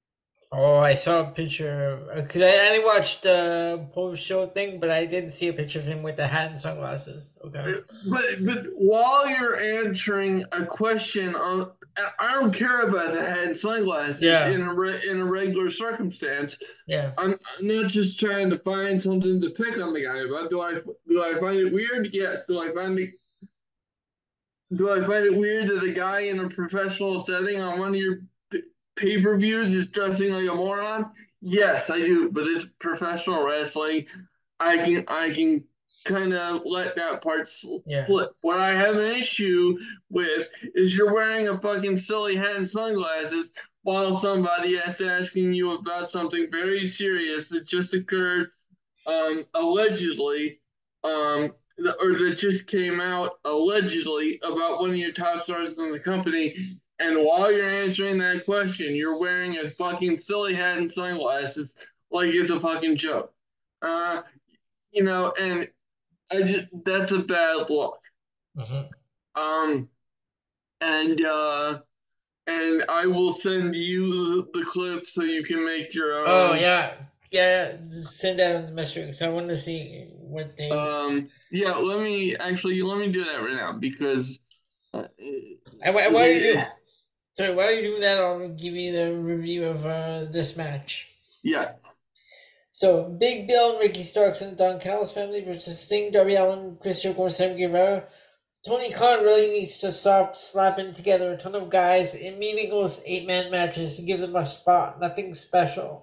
Oh, I saw a picture because I only watched the post show thing, but I did see a picture of him with the hat and sunglasses. Okay. But while you're answering a question on, I don't care about the head sunglasses Yeah. in a regular circumstance. Yeah. I'm not just trying to find something to pick on the guy about. Do I find it weird? Yes. Do I find it weird that a guy in a professional setting on one of your pay-per-views is dressing like a moron? Yes, I do. But it's professional wrestling. I can kind of let that part Yeah. slip. What I have an issue with is you're wearing a fucking silly hat and sunglasses while somebody is asking you about something very serious that just occurred, allegedly, um, or that just came out allegedly about one of your top stars in the company. And while you're answering that question, you're wearing a fucking silly hat and sunglasses like it's a fucking joke. Uh, and I just that's a bad look. Hmm. Um, and I will send you the clip so you can make your Oh own. yeah, yeah. Just send that on the message. So I want to see what they. Yeah, let me do that right now because And while you do, yeah, sorry, while you do that, I'll give you the review of this match. yeah. So Big Bill and Ricky Starks and Don Callis family versus Sting, Darby Allin, Chris Jericho, Sam Guevara. Tony Khan really needs to stop slapping together a ton of guys in meaningless 8-man matches to give them a spot. Nothing special.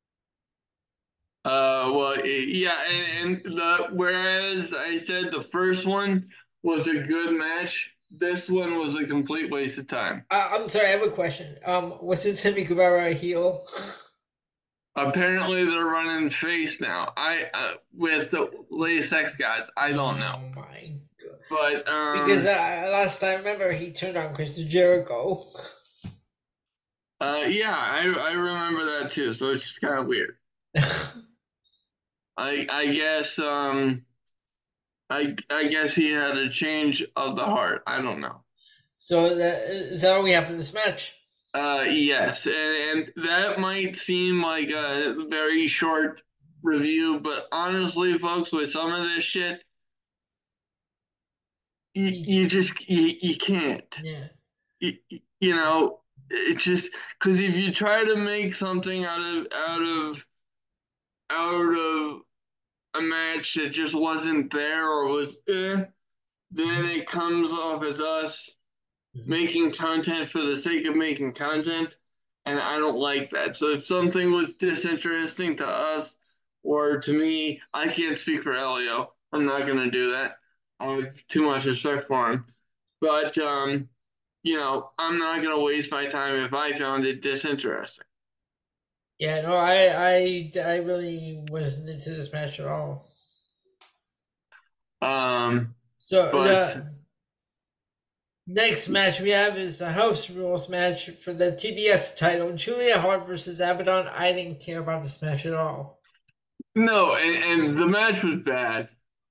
Well, yeah, and whereas I said the first one was a good match, this one was a complete waste of time. I'm sorry, I have a question. Wasn't Sammy Guevara a heel? Apparently, they're running face now. With the latest X guys, I don't know, Oh my god! but Because last I remember, he turned on Chris Jericho. yeah, I remember that too. So it's just kind of weird. I guess I guess he had a change of the heart. I don't know. So is that all we have for this match? Yes, and that might seem like a very short review, but honestly, folks, with some of this shit, you just you can't. Yeah. You, you know, it's just because if you try to make something out of a match that just wasn't there or was then it comes off as us Mhm. making content for the sake of making content, and I don't like that. So if something was disinteresting to us or to me, I can't speak for Elio. I'm not gonna do that. I have too much respect for him. But I'm not gonna waste my time if I found it disinteresting. Yeah, no, I really wasn't into this match at all. Um, So but the next match we have is a house rules match for the TBS title. Julia Hart versus Abaddon. I didn't care about this match at all. no, and the match was bad.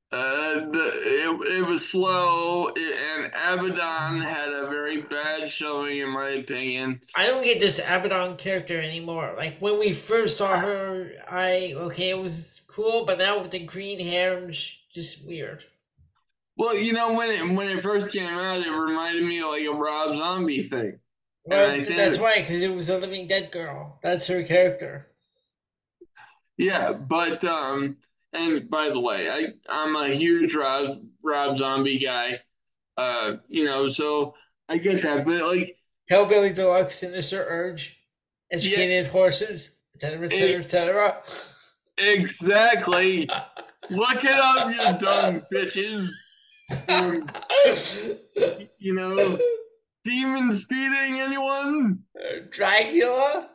It was slow, and Abaddon had a very bad showing, in my opinion. I don't get this Abaddon character anymore. Like when we first saw her, it was cool, but now with the green hair, it's just weird. Well, when it first came out, it reminded me of like a Rob Zombie thing, and Well, I that's think, why, because it was a Living Dead girl. That's her character. yeah, but and by the way, I'm a huge Rob Zombie guy, so I get that, but like, Hellbilly Deluxe, Sinister Urge, yeah, Educated Horses, etc., etc., it, etc. exactly. Look it up, you dumb bitches. Um, you know, demon speeding anyone? Dracula.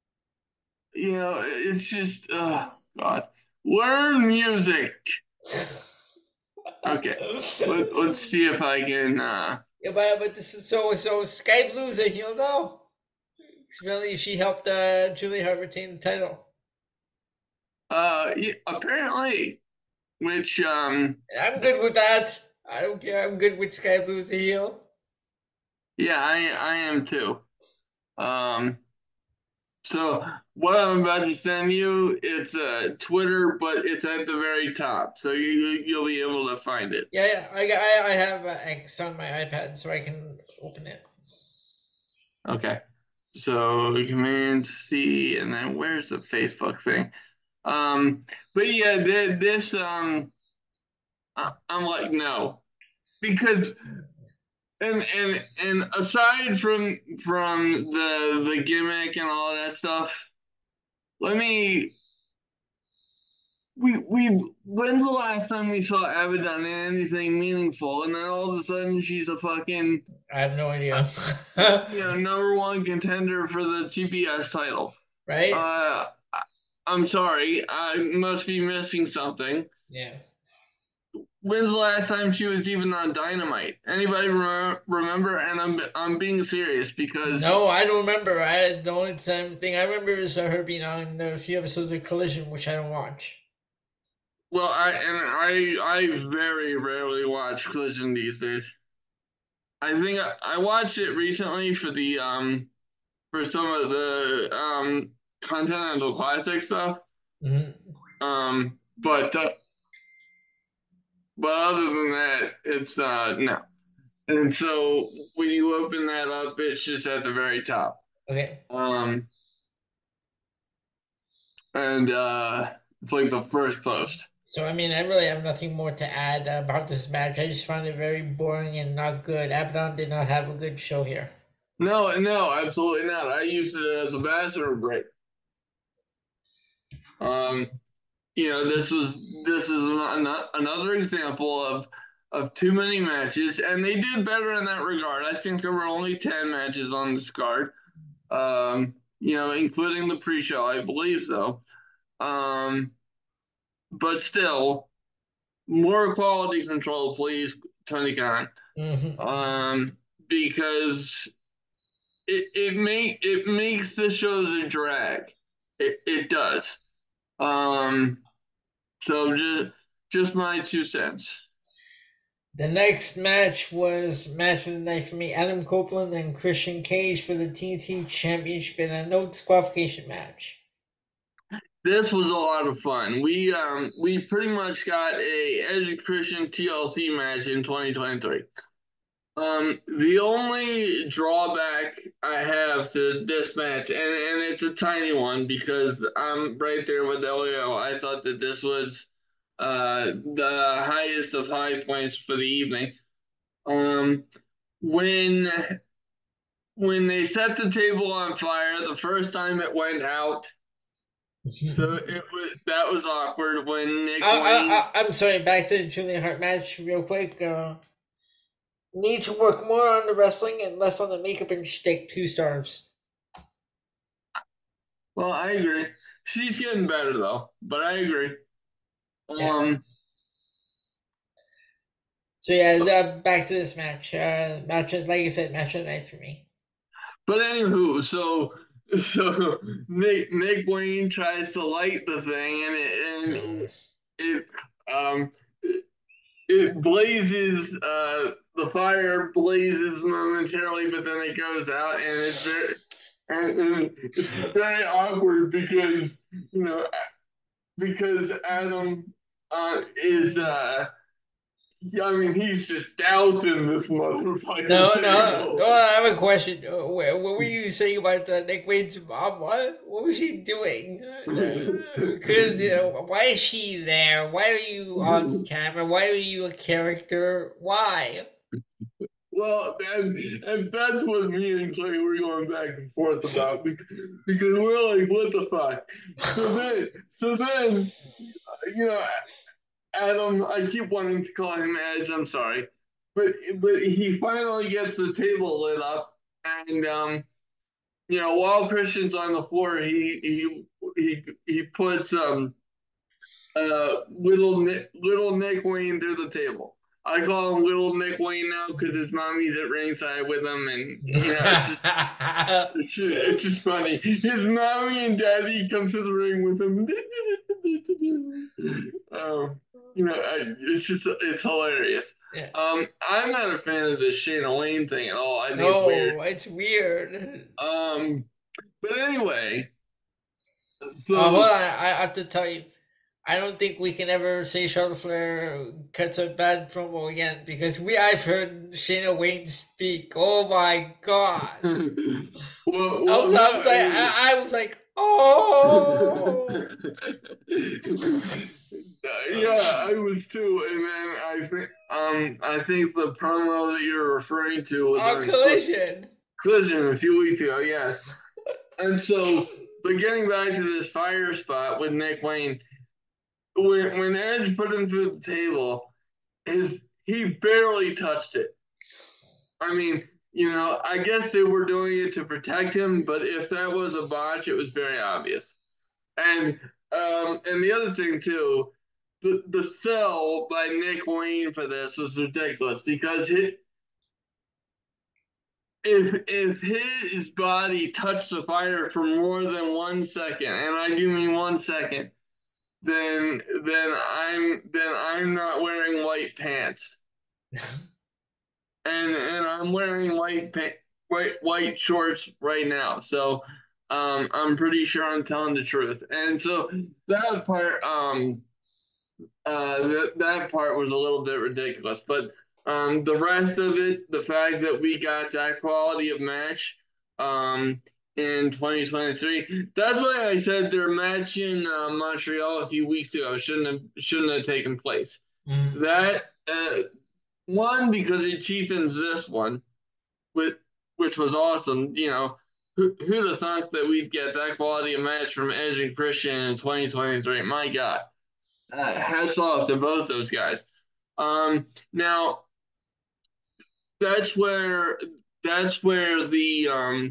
It's just, oh God. Learn music. Okay, let's see if I can. Yeah, but this is so Sky Blue's a heel now. Really, she helped Julie Hart retain the title. Yeah, apparently, which I'm good with that. I don't care. I'm good with Sky Blue as a heel. yeah, I am too. Um, So what I'm about to send you, it's Twitter, but it's at the very top, so you'll be able to find it. Yeah, yeah. I have X on my iPad, so I can open it. Okay. So Command C, and then where's the Facebook thing? But yeah, this I'm like no, because and aside from the gimmick and all that stuff, let me we when's the last time we saw Abaddon in anything meaningful? And then all of a sudden she's a fucking I have no uh, idea. number one contender for the TBS title. Right? Uh, I'm sorry, I must be missing something. Yeah. When's the last time she was even on Dynamite? Anybody remember? And I'm being serious because No, I don't remember. The only thing I remember is her being on a few episodes of Collision, which I don't watch. well, I very rarely watch Collision these days. I think I watched it recently for the for some of the Continental Classic stuff. Hmm. But other than that, it's no. And so when you open that up, it's just at the very top. Okay. Um, and it's like the first post. So, I mean, I really have nothing more to add about this match. I just found it very boring and not good. Abaddon did not have a good show here. No, no, absolutely not. I used it as a bathroom break. Um, this is another example of too many matches, and they did better in that regard. I think there were only 10 matches on this card. Including the pre-show, I believe so. Um, but still, more quality control, please, Tony Khan. Hmm. Because it makes the shows a drag. It does. Um, so just my 2 cents. The next match was match of the night for me: Adam Copeland and Christian Cage for the TNT Championship in a no disqualification match. This was a lot of fun. We pretty much got a Edge Christian TLC match in 2023. The only drawback I have to this match, and it's a tiny one because I'm right there with Elio. I thought that this was the highest of high points for the evening. Um, when when they set the table on fire the first time it went out, so it was that was awkward when Nick Wayne. I'm sorry, back to the Julian Hart match real quick. Need to work more on the wrestling and less on the makeup and shtick. 2 stars. Well, I agree. She's getting better though, but I agree. Yeah. Um, So yeah, back to this match. Match of, like I said, match of the night for me. but anywho, so Nick Wayne tries to light the thing, and it um it blazes. The fire blazes momentarily, but then it goes out, and and it's very awkward because Adam is I mean, he's just dousing this motherfucker No, no, table. no. I have a question. What were you saying about Nick Wade's mom? What was she doing? Because why is she there? Why are you on camera? Why are you a character? Why? Well, and that's what me and Clay were going back and forth about because we're like, what the fuck? So then, you know, Adam, I keep wanting to call him Edge. I'm sorry, but he finally gets the table lit up, and while Christian's on the floor, he puts little Nick Wayne through the table. I call him little Nick Wayne now because his mommy's at ringside with him, and it's just funny. His mommy and daddy come to the ring with him. um, it's hilarious. Yeah. I'm not a fan of this Shayna Wayne thing at all. I think it's weird. No, it's weird. Um, But anyway, Hold so on, I have to tell you, I don't think we can ever say Charlotte Flair cuts a bad promo again because I've heard Shayna Wayne speak. Oh my god! I was like, no. I was like, oh. Yeah, I was too, and then I think the promo that you're referring to was On on Collision. Collision a few weeks ago. Yes, and so, but getting back to this fire spot with Nick Wayne, when Edge put him through the table, he barely touched it. I mean, I guess they were doing it to protect him, but if that was a botch, it was very obvious. And and the other thing too, the sell by Nick Wayne for this was ridiculous because if his body touched the fire for more than 1 second, and I do mean 1 second, then I'm not wearing white pants, and I'm wearing white shorts right now. So I'm pretty sure I'm telling the truth. And so that part that part was a little bit ridiculous. But the rest of it, the fact that we got that quality of match in 2023, that's why I said their match in Montreal a few weeks ago shouldn't have taken place. Mm. That one, because it cheapens this one, with which was awesome. Who'd have thought that we'd get that quality of match from Edge and Christian in 2023? My God, hats off to both those guys. Now that's where the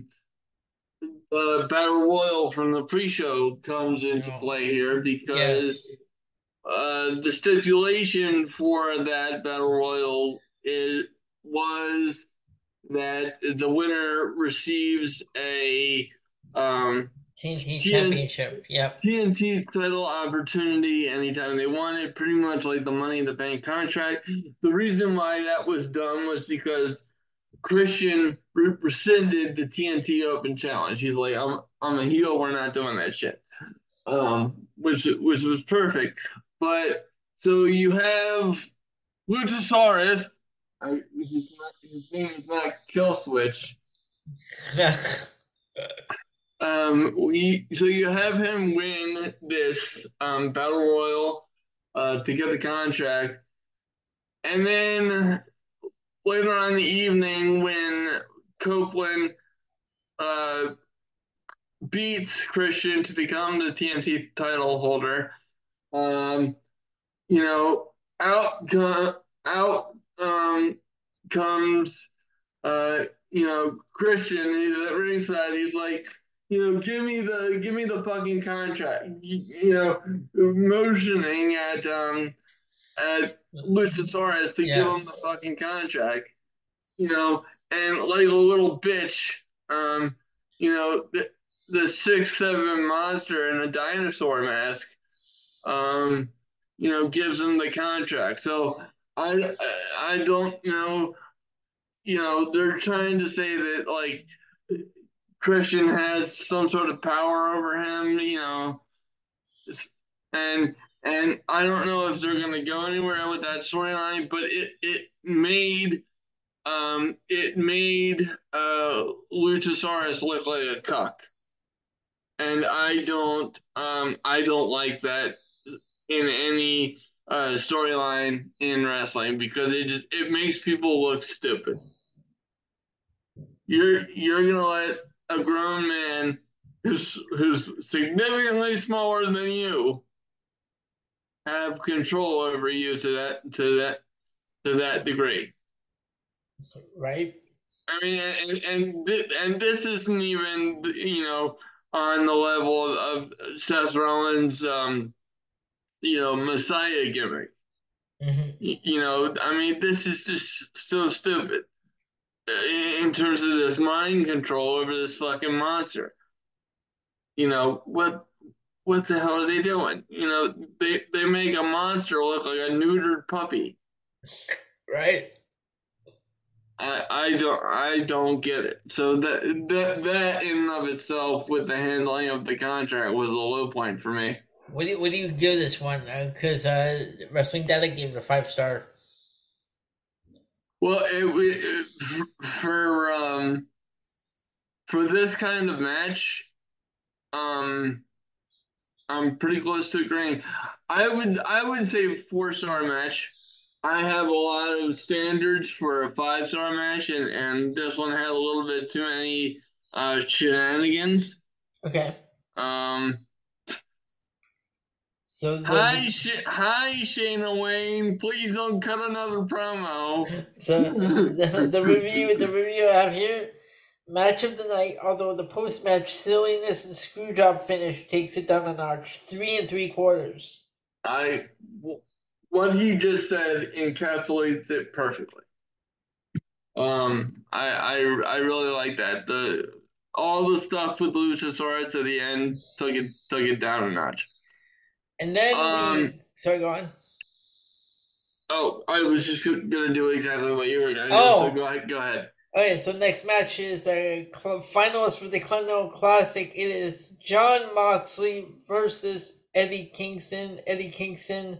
battle royal from the pre-show comes into Oh, play here yeah. because the stipulation for that battle royal was that the winner receives a um, TNT TN, Championship. Yep. TNT title opportunity anytime they want it, pretty much like the Money in the Bank contract. The reason why that was done was because Christian rescinded the TNT Open Challenge. He's like, I'm a heel. We're not doing that shit. Which was perfect. But so you have Luchasaurus. His name is not Kill Switch. So you have him win this battle royal to get the contract, and then later on in the evening, when Copeland uh, beats Christian to become the TNT title holder, um, you know, out comes Christian. He's at ringside. He's like, give me the fucking contract. Motioning at Luchasaurus to give Yeah. him the fucking contract. And like a little bitch, the 6'7" monster in a dinosaur mask, um, gives him the contract. So I don't, they're trying to say that like Christian has some sort of power over him, and I don't know if they're gonna go anywhere with that storyline, but it made Luchasaurus look like a cuck, and I don't like that in any storyline in wrestling because it makes people look stupid. You're gonna let a grown man who's significantly smaller than you have control over you to that degree. Right? I mean, and this isn't even on the level of Seth Rollins, Messiah gimmick. Hmm. I mean, this is just so stupid in terms of this mind control over this fucking monster. What the hell are they doing? They make a monster look like a neutered puppy. Right? I don't get it. So that in and of itself with the handling of the contract was a low point for me. What do you give this one? Because Wrestling Data gave it a 5 star. Well, for for this kind of match, um, I'm pretty close to agreeing. I would say 4 star match. I have a lot of standards for a 5 star match, and this one had a little bit too many shenanigans. Okay. Um, So hi, hi, Shayna Wayne. Please don't cut another promo. the review I have here, match of the night. Although the post match silliness and screw job finish takes it down a notch, 3 3/4. I what he just said encapsulates it perfectly. I really like that. The all the stuff with Luchasaurus at the end took it down a notch. And then Um, sorry, go on. oh, I was just gonna do exactly what you were gonna do. So Oh, go ahead, go ahead. okay. So next match is a finals for the Continental Classic. It is John Moxley versus Eddie Kingston. Eddie Kingston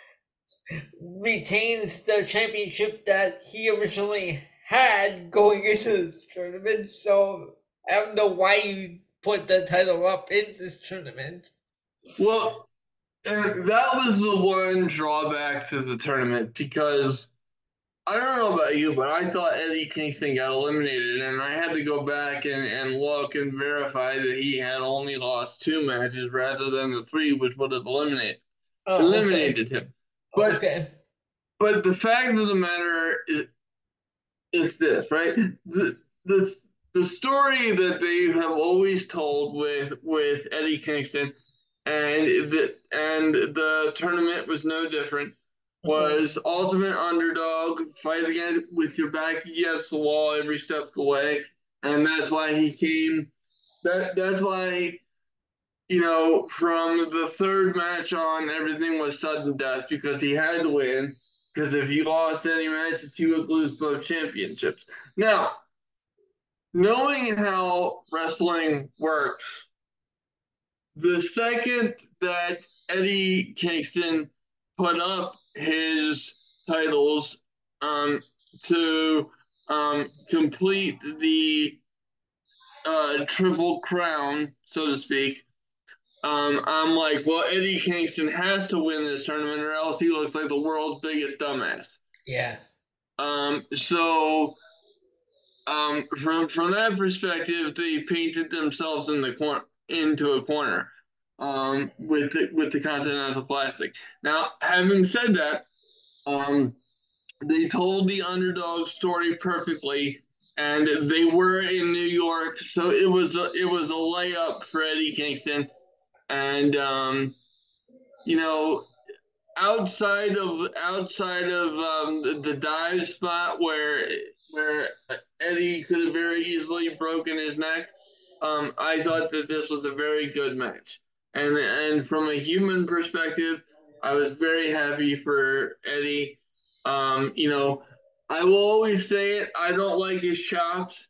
retains the championship that he originally had going into this tournament. So I don't know why you put the title up in this tournament. Well, and that was the one drawback to the tournament because I don't know about you, but I thought Eddie Kingston got eliminated, and I had to go back and look and verify that he had only lost 2 matches rather than the 3, which would have Oh, okay. eliminated him. Oh, But okay. but the fact of the matter is this, right? The the story that they have always told with Eddie Kingston and the tournament was no different. Mhm. Was ultimate underdog, fight against with your back against the wall every step of the way, and that's why he came. That's why from the third match on, everything was sudden death because he had to win. Because if he lost any matches, he would lose both championships. Now, knowing how wrestling works, the second that Eddie Kingston put up his titles to complete the Triple Crown, so to speak, I'm like, well, Eddie Kingston has to win this tournament, or else he looks like the world's biggest dumbass. Yeah. So from that perspective, they painted themselves into a corner with the Continental Classic. Now, having said that, um, they told the underdog story perfectly, and they were in New York, so it was a layup for Eddie Kingston, and you know outside of the dive spot where Eddie could have very easily broken his neck. I thought that this was a very good match, and from a human perspective, I was very happy for Eddie. I will always say it. I don't like his chops.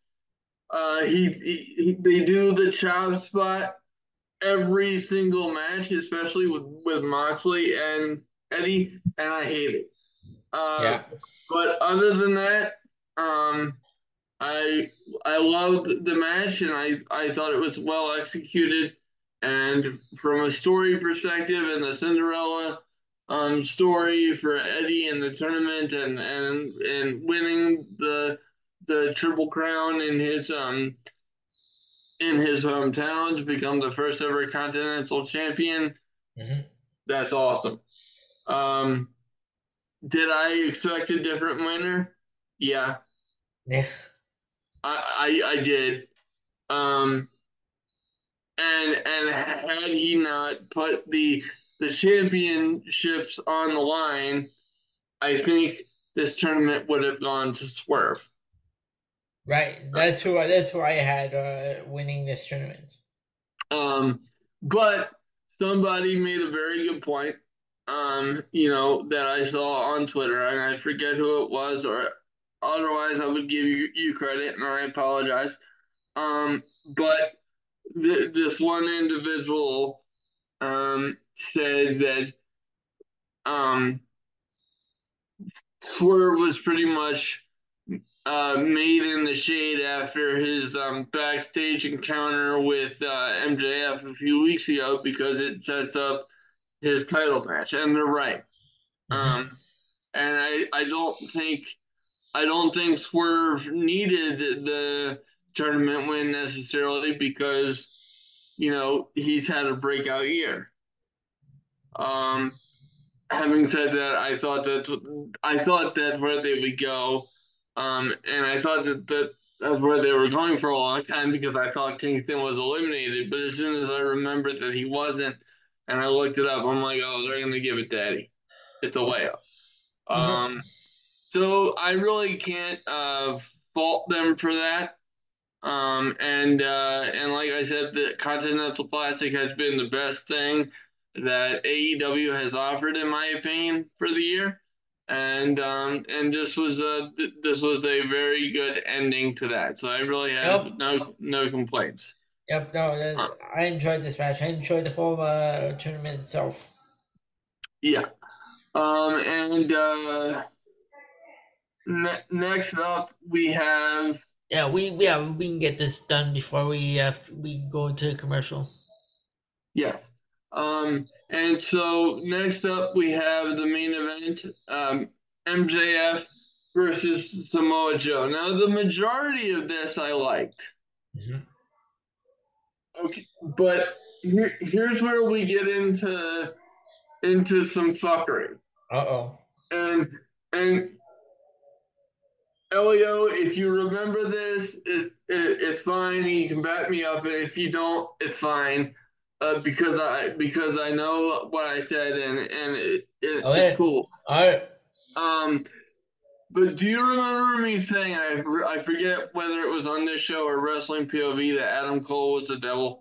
They do the chop spot every single match, especially with Moxley and Eddie, and I hate it. Uh, Yeah. but other than that, um, I I loved the match, and I thought it was well executed. And from a story perspective, and the Cinderella story for Eddie in the tournament, and winning the Triple Crown in his hometown to become the first ever Continental Champion. Hmm. That's awesome. Um, did I expect a different winner? Yeah, Yeah. I did. Um, and had he not put the championships on the line, I think this tournament would have gone to Swerve. Right. That's who I had winning this tournament. Um, but somebody made a very good point, that I saw on Twitter, and I forget who it was, or Otherwise, I would give you credit, and I apologize. But this one individual said that um, Swerve was pretty much made in the shade after his backstage encounter with MJF a few weeks ago because it sets up his title match, and they're right. Mhm. And I don't think Swerve needed the tournament win necessarily because he's had a breakout year. Um, Having said that, I thought that's where they would go, and I thought that's where they were going for a long time because I thought Kingston was eliminated. But as soon as I remembered that he wasn't, and I looked it up, I'm like, oh, they're gonna give it to Eddie. It's a layup. Mhm. So I really can't fault them for that. And like I said, the Continental Classic has been the best thing that AEW has offered, in my opinion, for the year. And this was a very good ending to that. So I really have Yep. no complaints. Yep. No, Uh, I enjoyed this match. I enjoyed the whole tournament itself. yeah. And next up we have We can get this done before we go into commercial. yes. And so next up we have the main event, MJF versus Samoa Joe. Now the majority of this I liked. Mhm. Okay, but here's where we get into some fuckery. Uh-oh. And and Elio, if you remember this, it's fine. You can back me up. If you don't, it's fine. Because I know what I said and it's Okay. cool. All right. Um, but do you remember me saying I forget whether it was on this show or Wrestling POV that Adam Cole was the devil?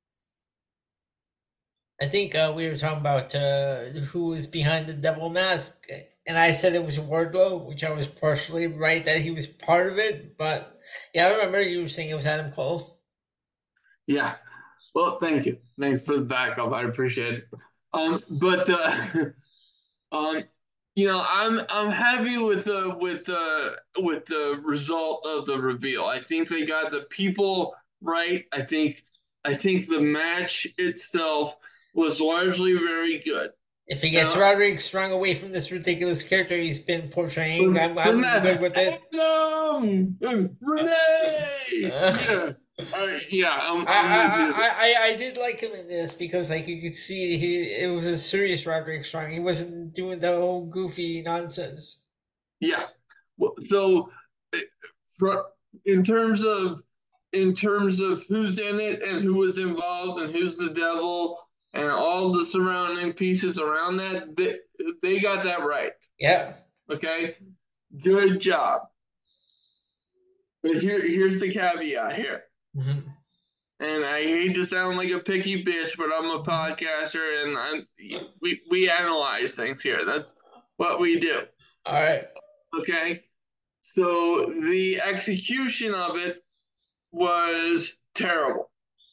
I think we were talking about who was behind the devil mask, and I said it was Wardlow, which I was partially right that he was part of it. But yeah, I remember you were saying it was Adam Cole. Yeah. Well, thank you. Thanks for the backup. I appreciate it. But Um, I'm happy with the result of the reveal. I think they got the people right. I think the match itself was largely very good. If he gets Now, Roderick Strong away from this ridiculous character he's been portraying, I'm good Renee, with it. Adam, Renee, yeah, yeah, I'm with you. I did like him in this because like you could see it was a serious Roderick Strong. He wasn't doing the whole goofy nonsense. Yeah. Well, so eh, in terms of who's in it and who was involved and who's the devil and all the surrounding pieces around that, they got that right. Yeah. Okay. Good job. But here's the caveat here. Mhm. And I hate to sound like a picky bitch, but I'm a podcaster and we analyze things here. That's what we do. All right. Okay. So the execution of it was terrible.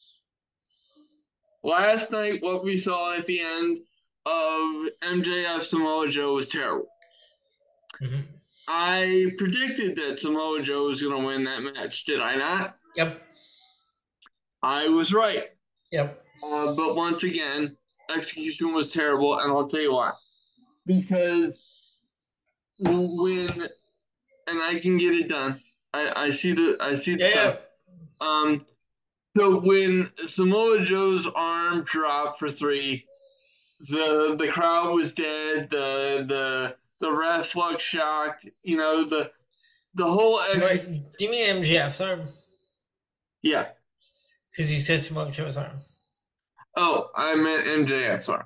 Last night, what we saw at the end of MJF Samoa Joe was terrible. Mhm. I predicted that Samoa Joe was going to win that match, did I not? Yep. I was right. Yep. But once again, execution was terrible, and I'll tell you why. Because when and I can get it done. I see the Yeah. Yeah. stuff. Um, so when Samoa Joe's arm dropped for three, the crowd was dead. The refs looked shocked. The whole Smart. extra. Do you mean MJF's arm? Yeah. Because you said Samoa Joe's arm. Oh, I meant MJF's arm.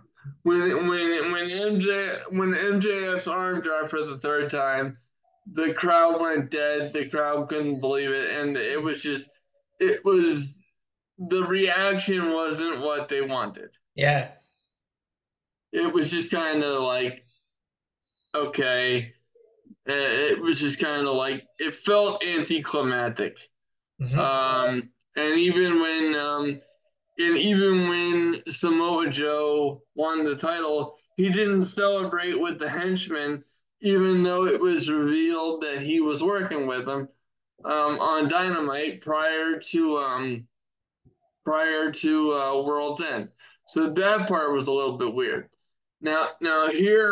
When MJF's arm dropped for the third time, the crowd went dead. The crowd couldn't believe it, and it was the reaction wasn't what they wanted. Yeah. It was just kind of like, okay. It was just kind of like it felt anticlimactic. Mhm. And even when Samoa Joe won the title, he didn't celebrate with the henchmen, even though it was revealed that he was working with them on Dynamite prior to World's End. So that part was a little bit weird. Now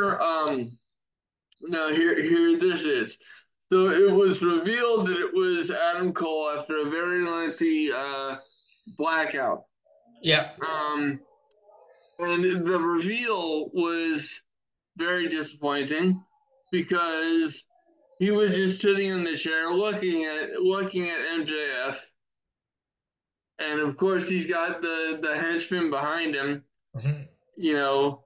here this is. So it was revealed that it was Adam Cole after a very lengthy blackout. Yeah. Um, and the reveal was very disappointing because he was just sitting in the chair looking at MJF, and of course he's got the henchman behind him, Mhm. you know,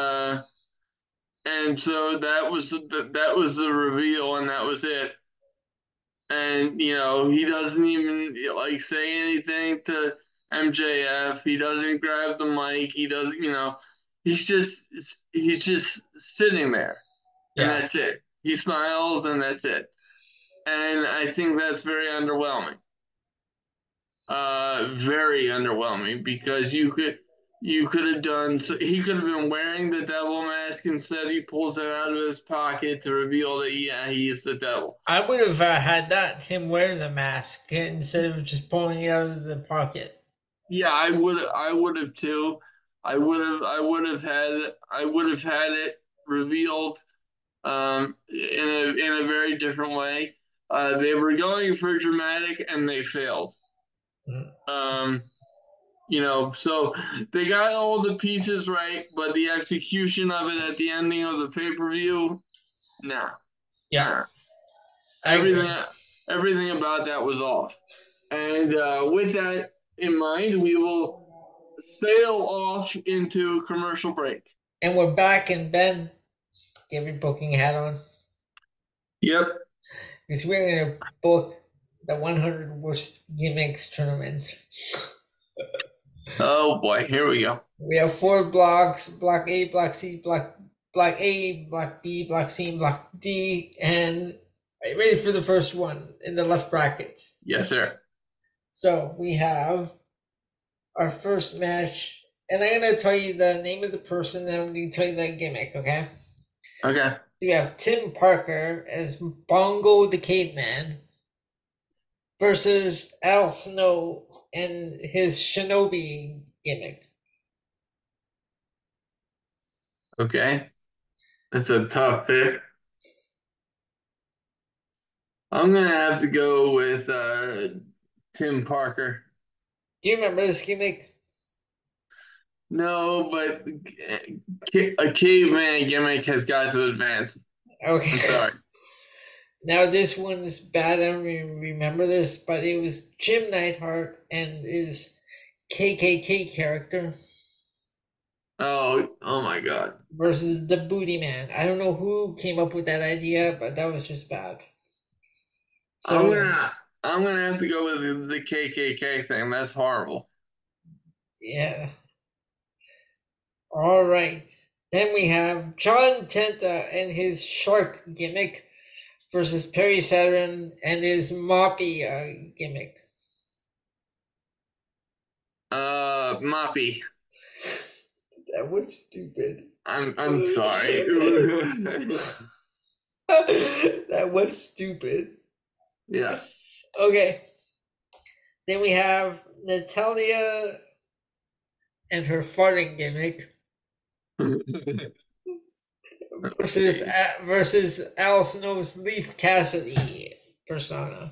and so that was the reveal, and that was it. And he doesn't even like say anything to MJF. He doesn't grab the mic. He doesn't, he's just he's just sitting there, and Yeah. that's it. He smiles, and that's it. And I think that's very underwhelming. Very underwhelming because you could have done so he could have been wearing the devil mask. Instead he pulls it out of his pocket to reveal that yeah, he's the devil. I would have had that him wearing the mask instead of just pulling it out of the pocket. Yeah, I would have too. I would have had it revealed in a very different way. They were going for dramatic and they failed. Mhm. Um, so they got all the pieces right, but the execution of it at the ending of the pay-per-view, nah, Yeah, nah. I Everything agree. everything about that was off. And with that in mind, we will sail off into commercial break. And we're back in Ben. Get your booking hat on. Yep. Because we're going to book the 100 worst gimmicks tournament. Oh boy, here we go. We have 4 blocks: Block A, Block C, Block A, Block B, Block C, Block D. And are you ready for the first one in the left brackets? Yes, sir. So we have our first match. And I'm going to tell you the name of the person and I'm going to tell you the gimmick, okay? Okay. We have Tim Parker as Bongo the Caveman versus Al Snow and his Shinobi gimmick. Okay. That's a tough pick. I'm gonna have to go with Tim Parker. Do you remember this gimmick? No, but a caveman gimmick has got to advance. Okay. I'm sorry. Now this one's bad. I don't even remember this, but it was Jim Neidhart and his KKK character Oh my God. versus the Booty Man. I don't know who came up with that idea, but that was just bad. I'm So gonna I'm gonna have to go with the KKK thing. That's horrible. yeah. All right. Then we have John Tenta and his shark gimmick versus Perry Saturn and his Moppy gimmick. Moppy. That was stupid. I'm sorry. That was stupid. Yeah. Okay. Then we have Natalia and her farting gimmick versus Okay. versus Al Snow's Leaf Cassidy persona.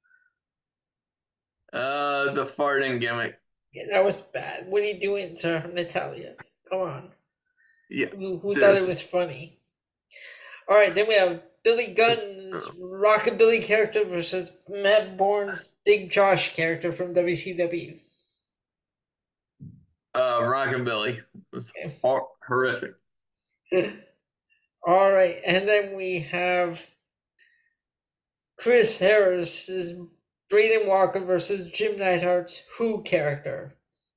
The farting gimmick. Yeah, that was bad. What are you doing to Natalia? Come on. Yeah, Who thought it seriously. was funny? All right, then we have Billy Gunn's Rockabilly character versus Matt Bourne's Big Josh character from WCW. Rockabilly was Okay. horrific. All right, and then we have Chris Harris's Braden Walker versus Jim Neidhart's Who character.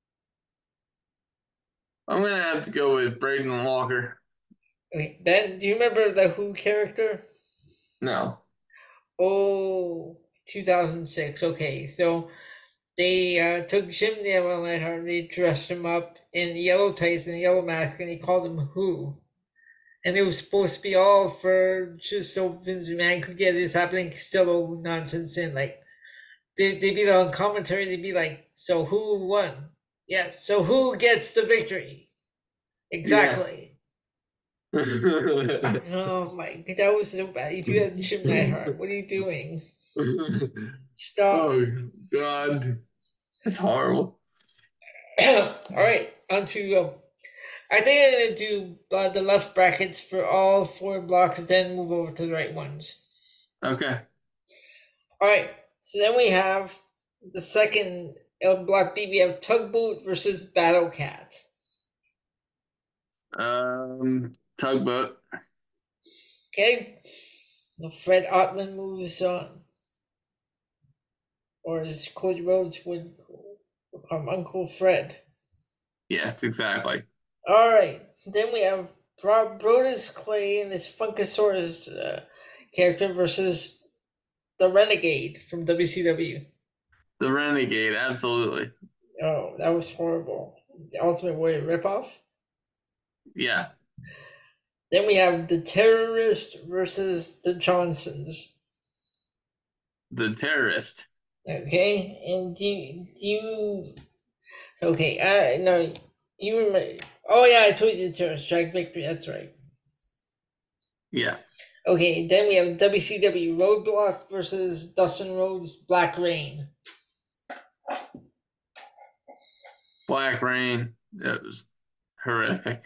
I'm gonna have to go with Braden Walker. Okay, Ben, do you remember the Who character? No. Oh, 2006. Okay, so they took Jim Dale Neidhart and they dressed him up in yellow tights and a yellow mask and they called him Who. And it was supposed to be all for just so Vince McMahon could get this happening still nonsense in. Like, they'd be on commentary, they'd be like, so who won? Yeah, so who gets the victory? Yeah. Exactly. Oh my god, that was so bad. You do have Jim Neidhart. What are you doing? Stop. Oh God, that's horrible. All right, on to I think I'm gonna do the left brackets for all four blocks, then move over to the right ones. Okay. All right. So then we have the second block B. We have Tugboat versus Battle Cat. Tugboat. Okay. Fred Ottman moves on, or as Cody Rhodes would become Uncle Fred. Yes, exactly. All right. Then we have Brodus Clay and his Funkasaurus character versus the Renegade from WCW. The Renegade, absolutely. Oh, that was horrible. The Ultimate Warrior ripoff. Yeah. Then we have the Terrorist versus the Johnsons. The Terrorist. Okay, and do you okay? No, do you remember? Oh yeah, I told you the Terrorist Jack Victory. That's right. Yeah. Okay, then we have WCW Roadblock versus Dustin Rhodes Black Rain. Black Rain. That was horrific.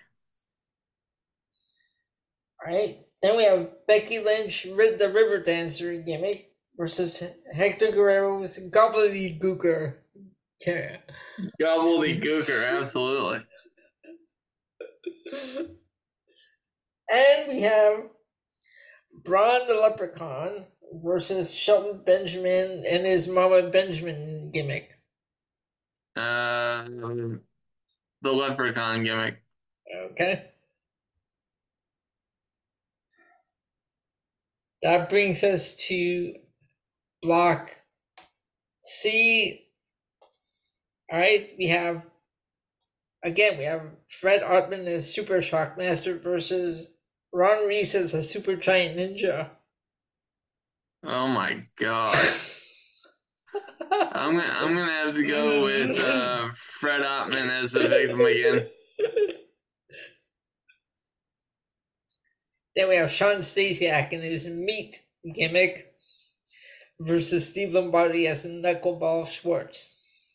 All right. Then we have Becky Lynch, the River Dancer gimmick versus Hector Guerrero's Gobbledygooker. Gobbledygooker, absolutely. And we have Braun the Leprechaun versus Shelton Benjamin and his Mama Benjamin gimmick. The Leprechaun gimmick. Okay. That brings us to block C. All right, we have Fred Ottman as Super Shockmaster versus Ron Reese as a Super Giant Ninja. Oh my God. I'm gonna have to go with Fred Ottman as the victim again. Then we have Sean Stasiak and his meat gimmick versus Steve Lombardi as Knuckleball Schwartz.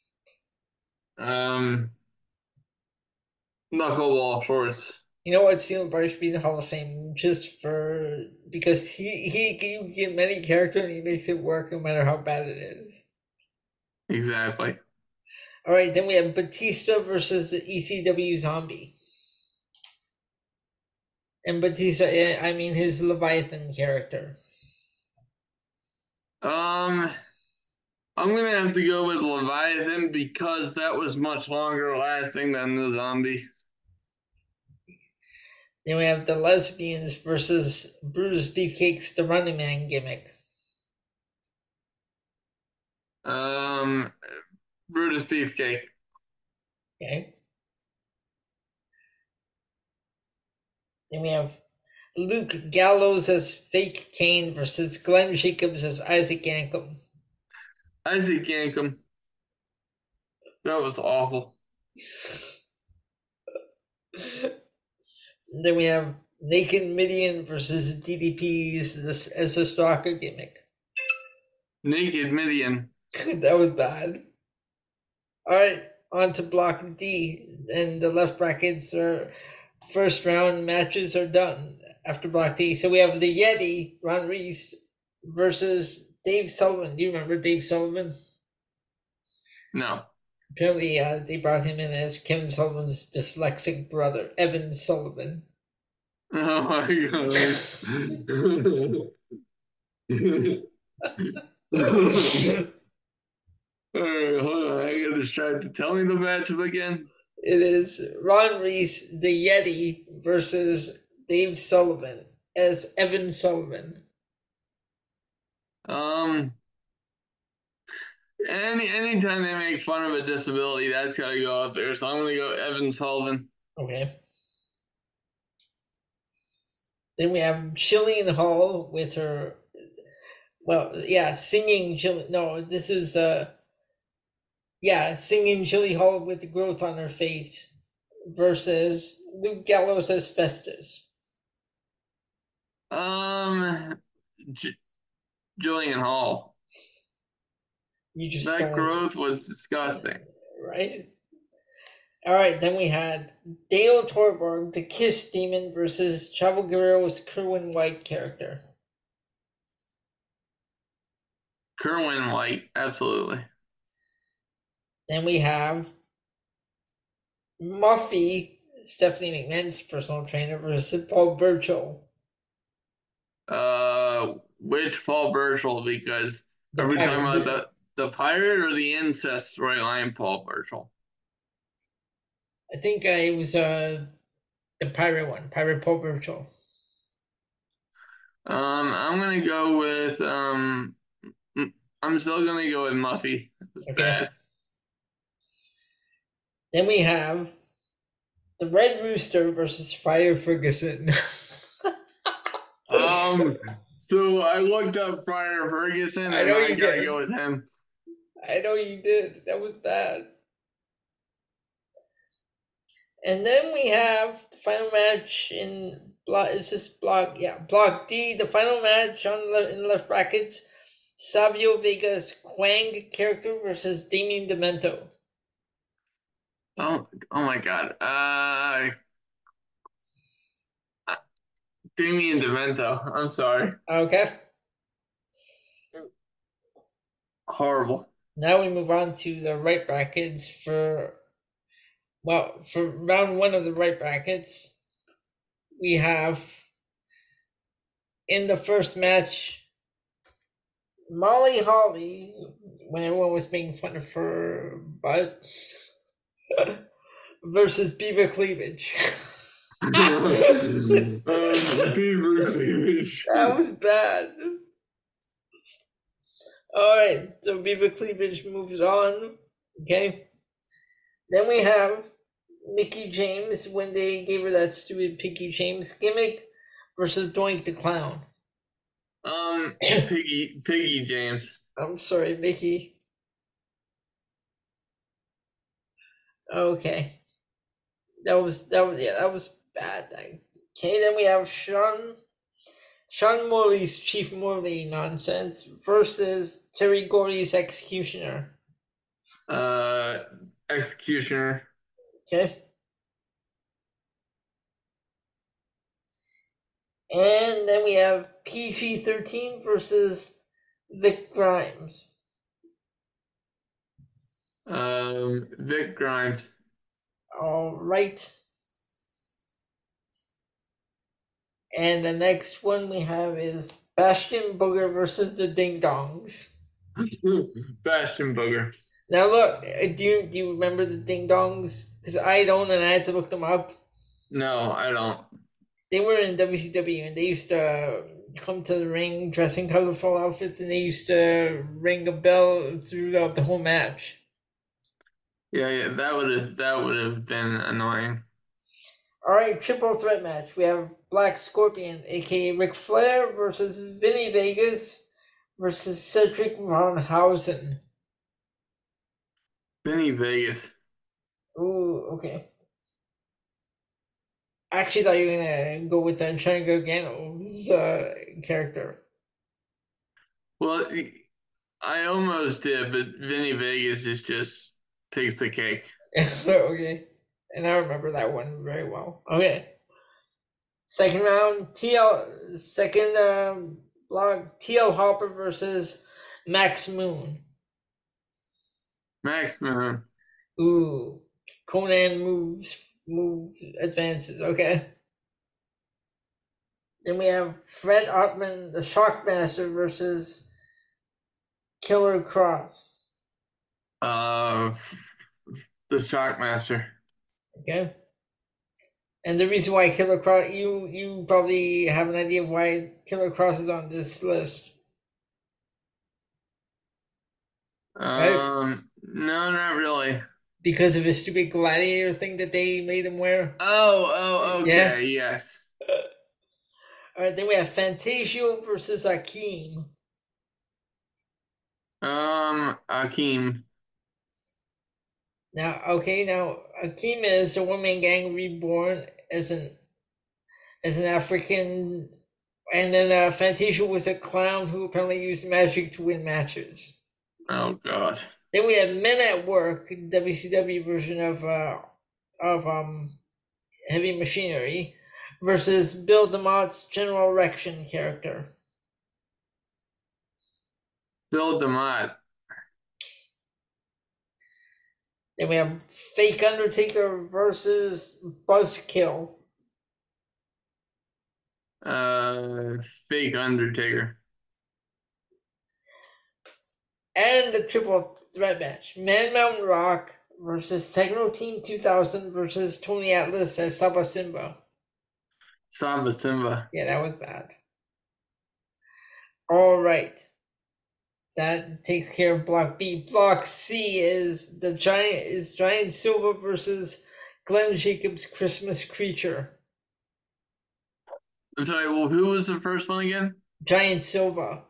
Knuckleball Schwartz. You know what? Steve Lombardi should be in the Hall of Fame just because he can get many character and he makes it work no matter how bad it is. Exactly. All right, then we have Batista versus the ECW Zombie. And Batista, I mean his Leviathan character. I'm gonna have to go with Leviathan because that was much longer lasting than the Zombie. Then we have the Lesbians versus Brutus Beefcake's The Running Man gimmick. Brutus Beefcake. Okay. Then we have Luke Gallows as Fake Kane versus Glenn Jacobs as Isaac Yankem. Isaac Yankem. That was awful. Then we have Naked Midian versus DDP's as a stalker gimmick. Naked Midian. That was bad. All right, on to block D, and the left brackets are first round matches are done after block D. So we have the Yeti, Ron Reese, versus Dave Sullivan. Do you remember Dave Sullivan? No. Apparently, they brought him in as Kevin Sullivan's dyslexic brother, Evan Sullivan. Oh my God. All right, hold on. I got distracted. Tell me the matchup again. It is Ron Reese, the Yeti, versus Dave Sullivan as Evan Sullivan. Um, anytime they make fun of a disability, that's got to go up there. So I'm gonna go Evan Sullivan. Okay. Then we have Jillian Hall with her, well, yeah, singing Jill. No, this is yeah, singing Jilly Hall with the growth on her face versus Luke Gallows as Festus. Um, Jillian Hall. You just That don't, growth was disgusting. right? All right, then we had Dale Torborg, the Kiss Demon, versus Chavo Guerrero's Kerwin White character. Kerwin White, absolutely. Then we have Muffy, Stephanie McMahon's personal trainer, versus Paul Burchill, Which Paul Burchill? Because the are we talking about pirate. the pirate or the incest storyline? Paul Burchill. I think it was the pirate one, Pirate Paul Burchill. I'm gonna go with I'm still gonna go with Muffy. Okay. Bad. Then we have the Red Rooster versus Friar Ferguson. So I looked up Friar Ferguson I and know I you gotta did. go with him. I know you did. That was bad. And then we have the final match in block. Is this block? Yeah, block D. The final match on in the left brackets: Savio Vega's Quang character versus Damien Demento. Oh my God. Damien Demento. I'm sorry. Okay. Horrible. Now we move on to the right brackets for, well, for round one of the right brackets. We have in the first match Molly Holly, when everyone was making fun of her butt, versus Beaver Cleavage. Beaver cleavage. That was bad. All right, so Beaver Cleavage moves on. Okay. Then we have Mickey James when they gave her that stupid Pinky James gimmick versus Doink the Clown. Piggy James. I'm sorry, Mickey. Okay. That was bad. Okay, then we have Sean Morley's Chief Morley nonsense versus Terry Gordy's Executioner. Executioner. Okay. And then we have PG-13 versus Vic Grimes. Vic Grimes. All right. And the next one we have is Bastion Booger versus the Ding Dongs. Bastion Booger. Now look, do you remember the Ding Dongs? Because I don't, and I had to look them up. No, I don't. They were in WCW, and they used to come to the ring dressed in colorful outfits, and they used to ring a bell throughout the whole match. Yeah, that would have been annoying. All right, triple threat match. We have Black Scorpion, aka Ric Flair, versus Vinny Vegas versus Cedric Von Hausen. Vinny Vegas. Ooh, okay. I actually thought you were gonna go with the Johnny Gargano's character. Well, I almost did, but Vinny Vegas is just takes the cake. Okay, and I remember that one very well. Okay, second round, TL second block, TL Hopper versus Max Moon. Max Moon. Ooh, Conan move advances. Okay. Then we have Fred Ottman, the Shockmaster versus Killer Cross. The Shockmaster. Okay. And the reason why Killer Cross, you probably have an idea of why Killer Cross is on this list. right? No, not really. Because of his stupid gladiator thing that they made him wear. Okay, Yeah. yes. All right, then we have Fantasio versus Akeem. Akeem. Now Akeem is a one-man gang reborn as an African, and then Fantasia was a clown who apparently used magic to win matches. Oh God. Then we have Men at Work, WCW version of Heavy Machinery, versus Bill DeMott's General Erection character. Bill DeMott. Then we have Fake Undertaker versus Buzzkill. Uh, Fake Undertaker. And the triple threat match: Man Mountain Rock versus Techno Team 2000 versus Tony Atlas as Saba Simba. Samba Simba. Yeah, that was bad. All right. That takes care of Block B. Block C is Giant Silva versus Glenn Jacobs Christmas Creature. I'm sorry. Well, who was the first one again? Giant Silva.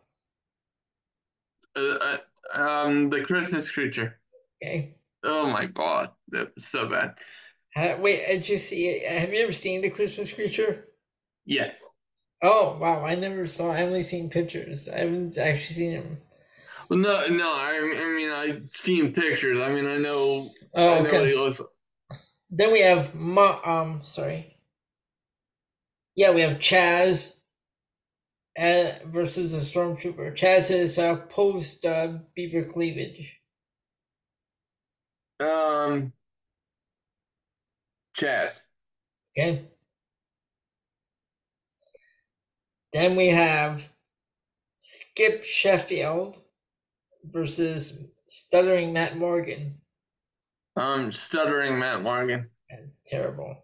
The Christmas creature. Okay. Oh my God, that was so bad. Wait, did you see it? Have you ever seen the Christmas Creature? Yes. Oh wow, I never saw. I've only seen pictures. I haven't actually seen him. Well, no, no. I mean, I've seen pictures. I mean, Oh I know what okay. he looks. Then we have sorry. Yeah, we have Chaz versus a stormtrooper. Chaz is post beaver cleavage. Um, Chaz. Okay. Then we have Skip Sheffield versus stuttering Matt Morgan. Stuttering Matt Morgan. Terrible.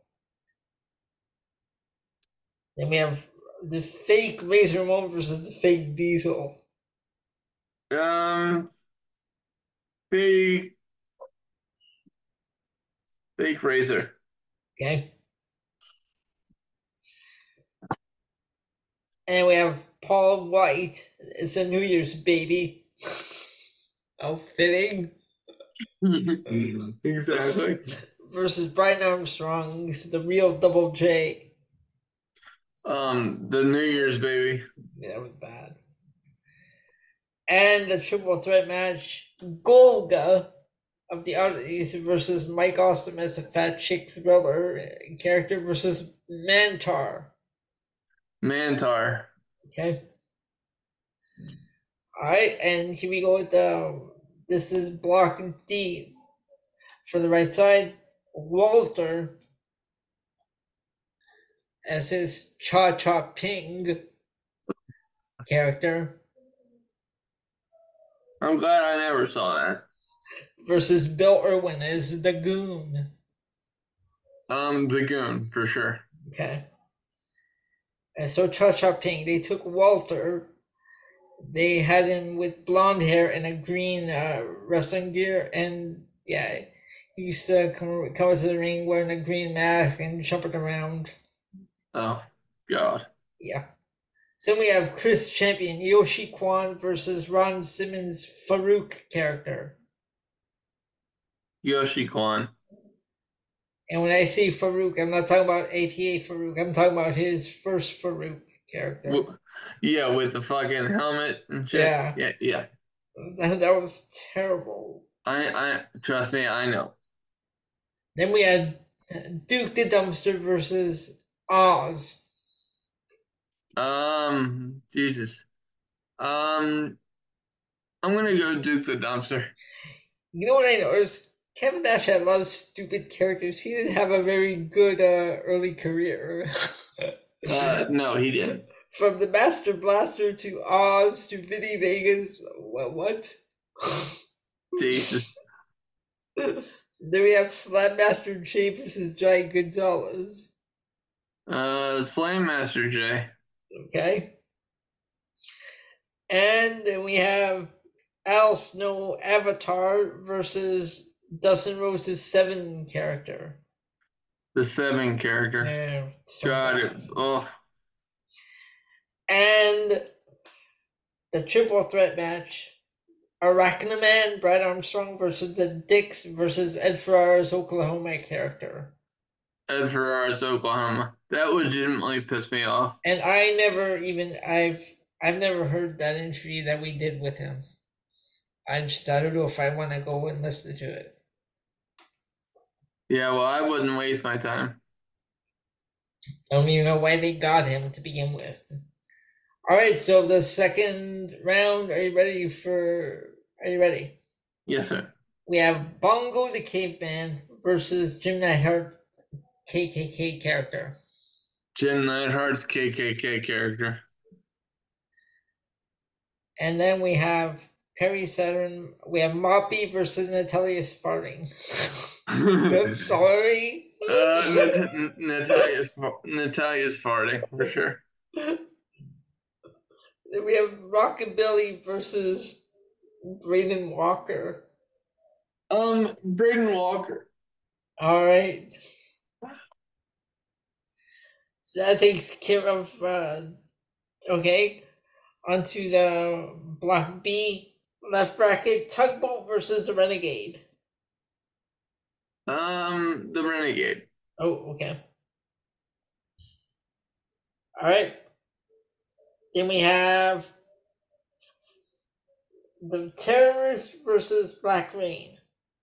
Then we have the fake Razor Ramon versus the fake Diesel. Um, fake, fake Razor. Okay. And we have Paul White. It's a New Year's baby. How fitting. Exactly. Versus Brian Armstrong. He's the real Double J. The New Year's baby. Yeah, that was bad. And the triple threat match: Golga of the Oddities versus Mike Awesome as a fat chick thriller character versus Mantar. Mantar. Okay. All right, and here we go with this is block D. For the right side, Walter as his Cha Cha Ping character I'm glad I never saw that. versus Bill Irwin as the Goon. The Goon for sure. Okay. And so Cha Cha Ping, they took Walter. They had him with blonde hair and a green wrestling gear, and yeah, he used to come into the ring wearing a green mask and jumping around. Oh God. Yeah. Then we have Chris Champion, Yoshi Kwan versus Ron Simmons' Farouk character. Yoshi Kwan. And when I say Farouk, I'm not talking about APA Farouk. I'm talking about his first Farouk character. Yeah, with the fucking helmet and shit. Yeah. Yeah. That was terrible. I trust me, I know. Then we had Duke the Dumpster versus Oz. Jesus. I'm gonna go Duke the Dumpster. You know what I noticed? Kevin Nash had a lot of stupid characters. He didn't have a very good early career. No, he didn't. From the Master Blaster to Oz to Vinny Vegas. What? Jesus. Then we have Slam Master J versus Giant Gonzalez. Slam Master J. Okay. And then we have Al Snow Avatar versus Dustin Rose's Seven character. The Seven character. Yeah, so God, bad. it's oh. And the triple threat match: Arachnaman, Brad Armstrong versus the Dicks versus Ed Ferrara's Oklahoma character. Ed Ferrara's Oklahoma. That legitimately pissed me off. And I've never heard that interview that we did with him. I don't know if I want to go and listen to it. Yeah, well, I wouldn't waste my time. I don't even know why they got him to begin with. All right, so the second round. Are you ready? Are you ready? Yes, sir. We have Bongo the Caveman versus Jim Neidhart, KKK character. Jim Neidhart's KKK character. And then we have Perry Saturn. We have Moppy versus Natalia's farting. I'm sorry. Natalia's farting for sure. Then we have Rockabilly versus Braden Walker. Braden Walker. All right. So that takes care of. Okay. Onto the Block B left bracket: Tugboat versus the Renegade. The Renegade. Oh, okay. All right. Then we have the Terrorist versus Black Rain.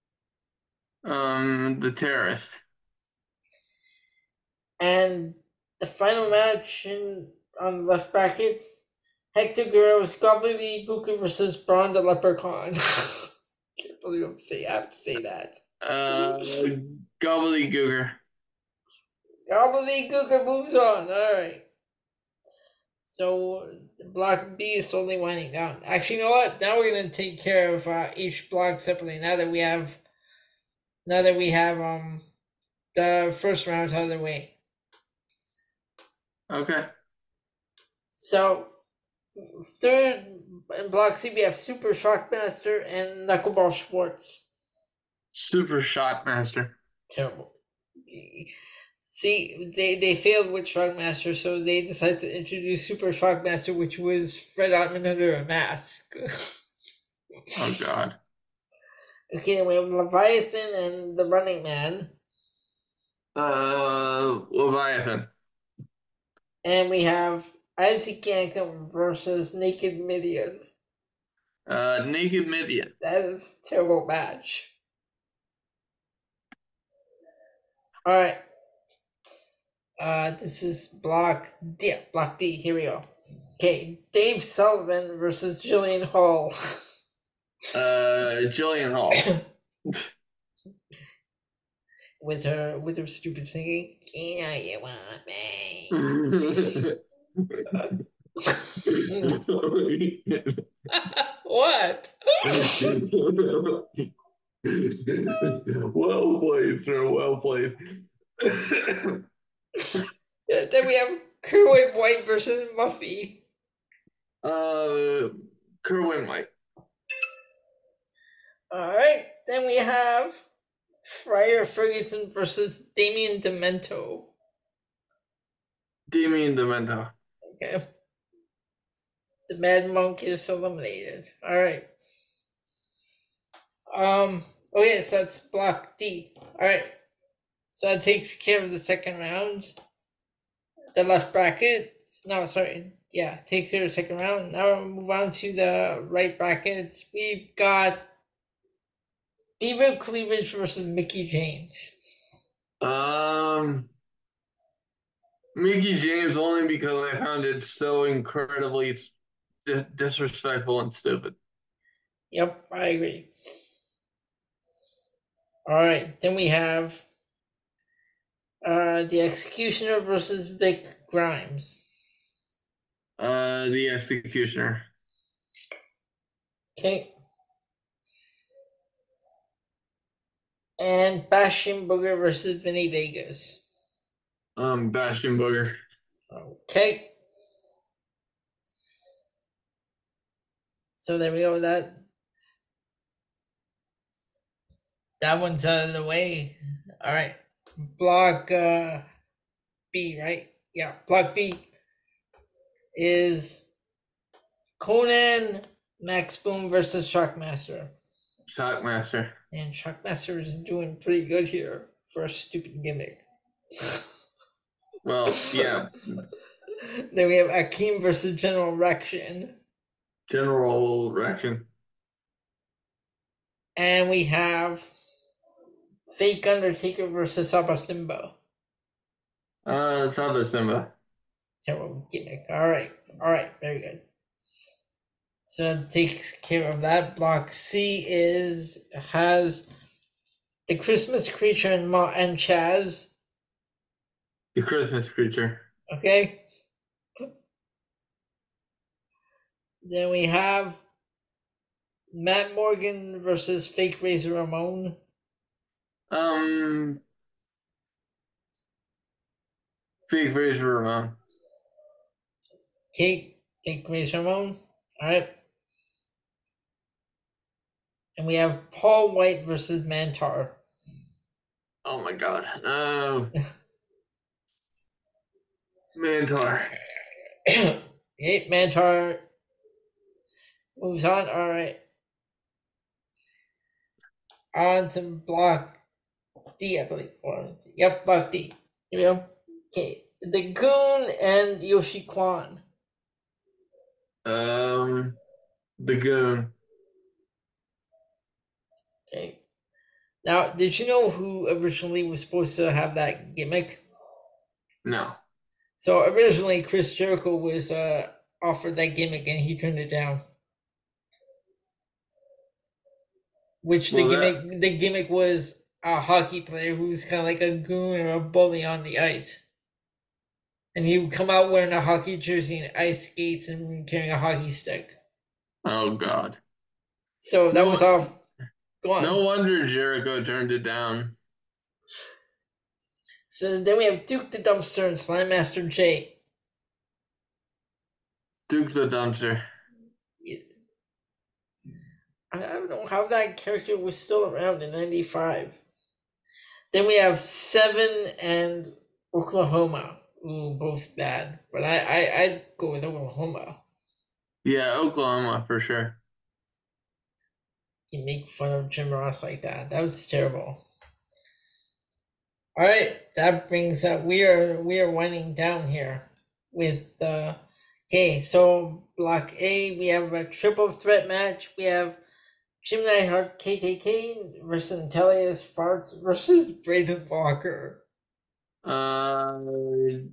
The Terrorist. And the final match on the left brackets: Hector Guerrero's Gobbly Booker versus Braun the Leprechaun. Can't believe I have to say that. Gobbledygooker. Gobbledygooker moves on. All right. So Block B is slowly winding down. Actually, you know what? Now we're gonna take care of each block separately. Now that we have the first round out of the way. Okay. So third in Block C we have Super Shockmaster and Knuckleball Schwartz. Super Shockmaster. Terrible. See, they failed with Shockmaster, so they decided to introduce Super Shockmaster, which was Fred Ottman under a mask. Oh God. Okay, then we have Leviathan and the Running Man. Leviathan. And we have Isaac Yankem versus Naked Midian. Naked Midian. That is a terrible match. All right. This is Block D. Block D. Here we go. Okay, Dave Sullivan versus Jillian Hall. Jillian Hall. with her stupid singing. You know you want me. What? Well played, sir. Well played. Then we have Kerwin White versus Muffy. Kerwin White. All right. Then we have Friar Ferguson versus Damien Demento. Damien Demento. Okay. The Mad Monk is eliminated. All right. Okay, so that's Block D. All right. So that takes care of the second round. The left bracket. No, sorry. Yeah, takes care of the second round. Now we'll move on to the right brackets. We've got Beaver Cleavage versus Mickey James. Mickey James only because I found it so incredibly disrespectful and stupid. Yep, I agree. All right, then we have the Executioner versus Vic Grimes. The Executioner. Okay. And Bastion Booger versus Vinny Vegas. Bastion Booger. Okay. So there we go. that one's out of the way. All right. Block B, right? Yeah. Block B is Conan Max Boom versus Shockmaster. Shockmaster. And Shockmaster is doing pretty good here for a stupid gimmick. Well, yeah. Then we have Akeem versus General Rection. General Rection. And we have Fake Undertaker versus Saba Simba. Saba Simba. Terrible gimmick. All right. Very good. So that takes care of that. Block C has the Christmas Creature and Chaz. The Christmas Creature. Okay. Then we have Matt Morgan versus Fake Razor Ramon. Fake Razor Ramon. Fake Razor Ramon. All right. And we have Paul White versus Mantar. Oh my god. Mantar. Okay, Mantar moves on. All right. On to block D, I believe. Yep, block D. Here we go. Okay. The Goon and Yoshi Kwan. The Goon. Okay. Now, did you know who originally was supposed to have that gimmick? No. So originally, Chris Jericho was offered that gimmick, and he turned it down. Which the gimmick was a hockey player who was kind of like a goon or a bully on the ice, and he would come out wearing a hockey jersey and ice skates and carrying a hockey stick. Oh god. So that was off. Go on. No wonder Jericho turned it down. So then we have Duke the Dumpster and Slammaster Jay. Duke the Dumpster. I don't know how that character was still around in '95. Then we have Seven and Oklahoma. Ooh, both bad. But I'd go with Oklahoma. Yeah, Oklahoma for sure. You make fun of Jim Ross like that. That was terrible. All right, that brings up we are winding down here with okay, so block A we have a triple threat match. We have Jim Neidhart KKK versus Intellius Farts versus Braden Walker. The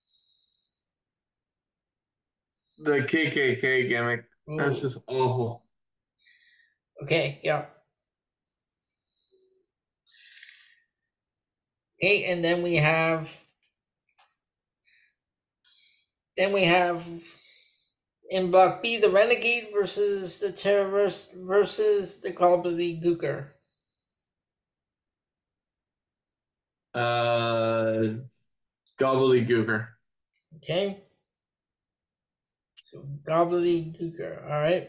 KKK gimmick. Ooh. That's just awful. Okay, yeah. Okay, and then we have in block B the Renegade versus the Terrorist versus the Gobbledygooker. Gobbledygooker. Okay. So Gobbledygooker, all right.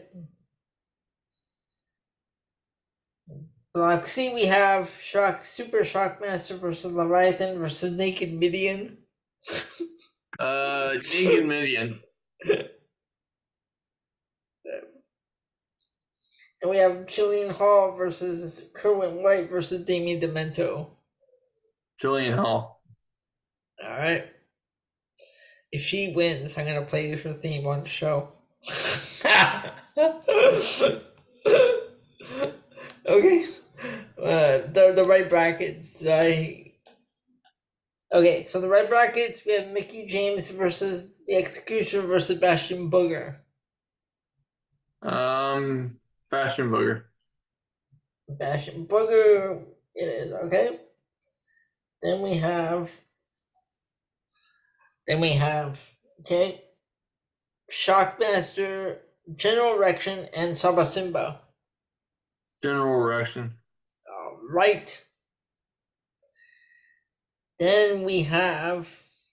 Block C we have Super Shockmaster versus Leviathan versus Naked Midian. Naked Midian. And we have Jillian Hall versus Kerwin White versus Damien Demento. Jillian Hall. All right. If she wins, I'm gonna play her theme on the show. Okay. The right brackets. Okay, so the right brackets we have Mickey James versus the Executioner versus Bastion Booger. Bastion Booger. Bastion Booger it is, okay. Then we have okay, Shockmaster, General Rection, and Saba Simba. General Rection. All right. Then we have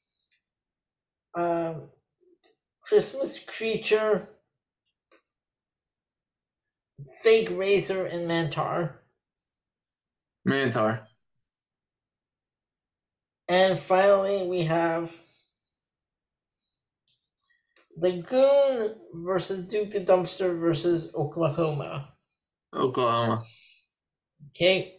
Christmas Creature, Fake Razor, and Mantar. Mantar. And finally, we have Lagoon versus Duke the Dumpster versus Oklahoma. Oklahoma. Okay.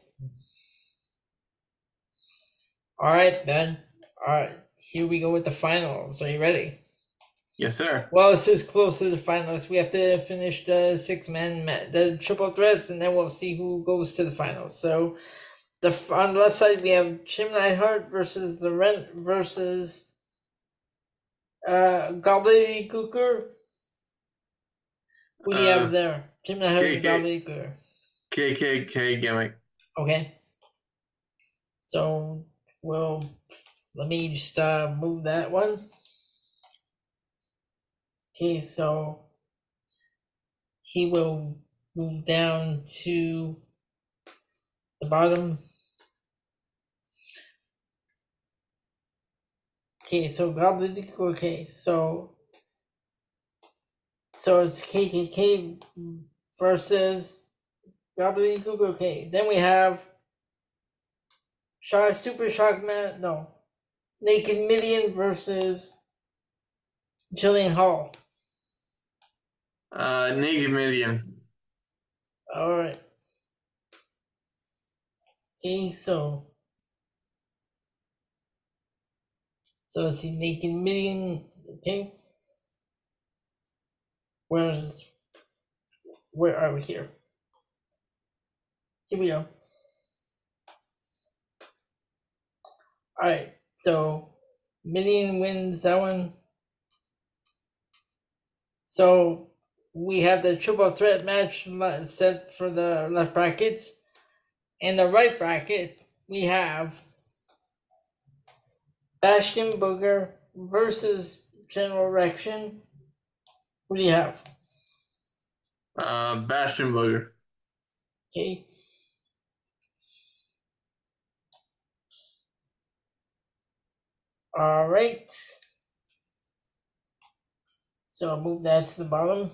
All right, then. All right, here we go with the finals. Are you ready? Yes, sir. Well, this is close to the finals. We have to finish the the triple threats, and then we'll see who goes to the finals. So, on the left side we have Jim Neidhart versus the Rent versus Gobbledygooker. Who do you have there? Jim Neidhart and Gobbledygooker. KKK gimmick. Okay. So, well, let me just move that one. Okay, so he will move down to the bottom. Okay, so Gobbledygook. Okay, so it's KKK versus Gobbledygook. Okay, then we have Super Shockman. No, Naked Million versus Jillian Hall. Naked Million. All right. Okay, so let's see, Naked Million. Okay, where are we here? Here we go. All right, so Million wins that one. So we have the triple threat match set for the left brackets. In the right bracket, we have Bastion Booger versus General Erection. Who do you have? Bastion Booger. Okay. All right. So I'll move that to the bottom.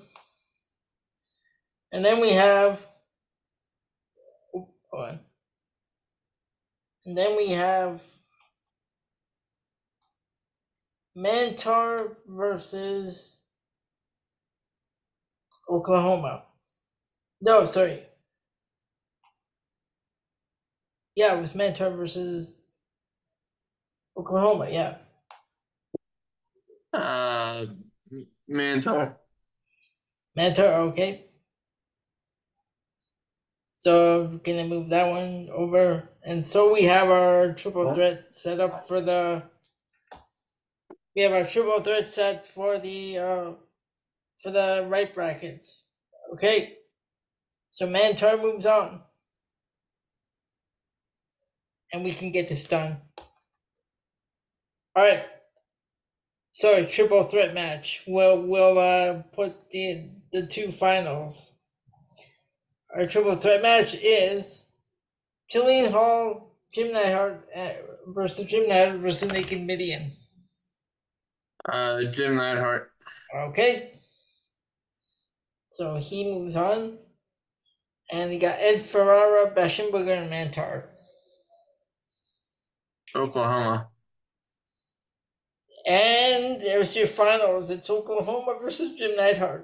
And then we have. Hold on. And then we have Mantar versus Oklahoma. No, sorry. Yeah, it was Mantar versus Oklahoma, yeah. Mantar. Mantar, okay. So we're gonna move that one over. And so we have our triple threat set up for the we have our triple threat set for the right brackets. Okay. So Mantar moves on. And we can get this done. Alright. So triple threat match. We'll put the two finals. Our triple threat match is Jillian Hall, Jim Neidhart versus Jim Neidhart versus Naked Midian. Jim Neidhart. Okay. So he moves on. And you got Ed Ferrara, Bashenberger, and Mantar. Oklahoma. And there's your finals. It's Oklahoma versus Jim Neidhart.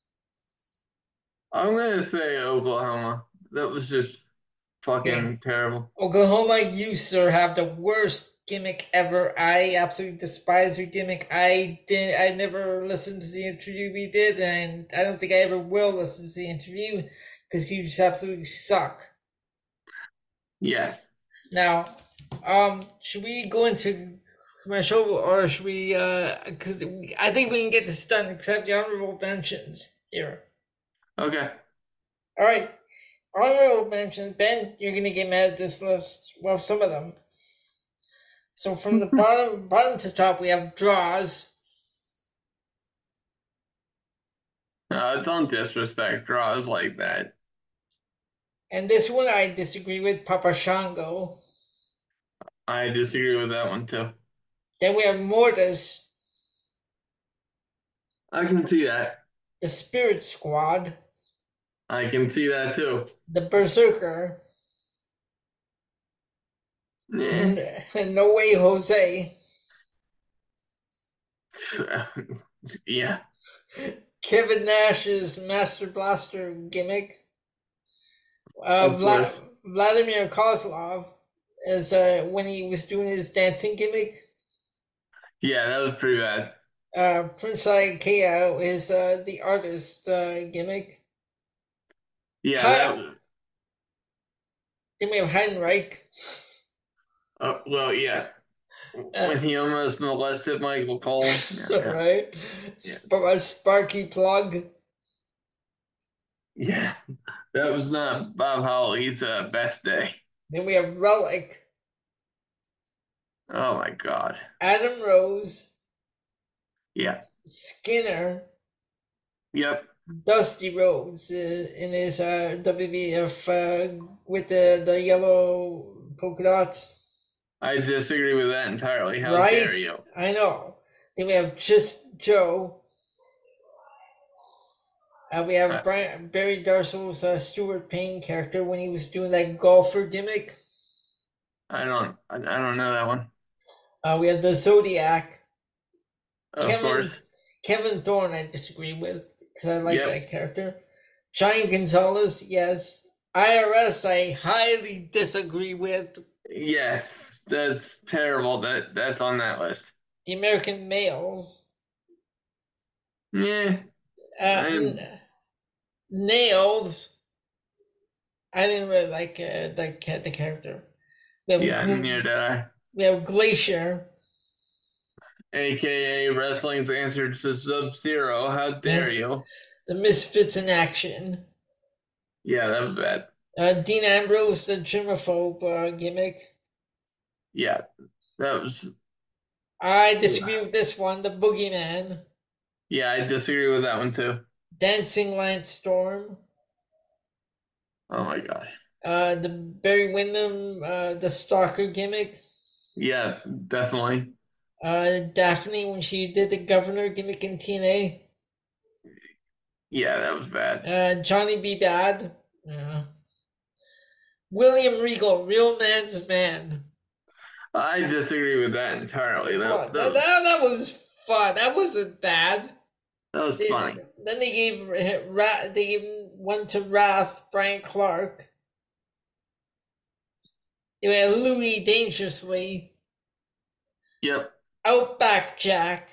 I'm gonna say Oklahoma. That was just fucking terrible. Oklahoma used to have the worst gimmick ever. I absolutely despise her gimmick. I never listened to the interview we did, and I don't think I ever will listen to the interview because you just absolutely suck. Yes. Now, should we go into commercial or should we? Because I think we can get this done. Except the honorable mentions here. Okay. All right. Honorable mentions. Ben, you're gonna get mad at this list. Well, some of them. So from the bottom to top, we have draws. Don't disrespect draws like that. And this one I disagree with, Papa Shango. I disagree with that one too. Then we have Mortis. I can see that. The Spirit Squad. I can see that too. The Berserker. Yeah. No Way Jose. Yeah, Kevin Nash's Master Blaster gimmick. of course. Vladimir Kozlov as when he was doing his dancing gimmick. Yeah, that was pretty bad. Prince Ikea is the artist gimmick. Yeah, Hi- then we have Heidenreich. well, yeah. Uh, When he almost molested Michael Cole. Yeah, yeah, right? yeah. Sparky Plug. Yeah, that was not Bob Holly's best day. Then we have Relic, Oh my God. Adam Rose, Yeah. Skinner, Yep. Dusty Rhodes in his WWF with the yellow polka dots. I disagree with that entirely. How dare Right? you? I know. Then we have Just Joe. We have I, Barry Darso's Stuart Payne character when he was doing that golfer gimmick. I don't know that one. We have the Zodiac. Of Kevin course. Kevin Thorne, I disagree with because I like Yep. that character. Johnny Gonzalez, yes. IRS, I highly disagree with. Yes, that's terrible. That's on that list. The American Males. Yeah. I'm Nails. I didn't really like the character. We have yeah, near that. we have Glacier. AKA wrestling's answer to Sub-Zero. How dare you? The Misfits in Action. Yeah, that was bad. Dean Ambrose, the germaphobe gimmick. Yeah, that was. I disagree with this one. The Boogeyman. Yeah, I disagree with that one too. Dancing Lance Storm. Oh my God. The Barry Windham, the Stalker gimmick. Yeah, definitely. Daphne when she did the Governor gimmick in TNA. Yeah, that was bad. Johnny B. Bad. Yeah. William Regal, Real Man's Man. I disagree with that entirely. That, that was That was fun. That wasn't bad. that was funny. Then they gave one to Wrath, Brian Clark. They had Louis Dangerously, Yep. Outback Jack,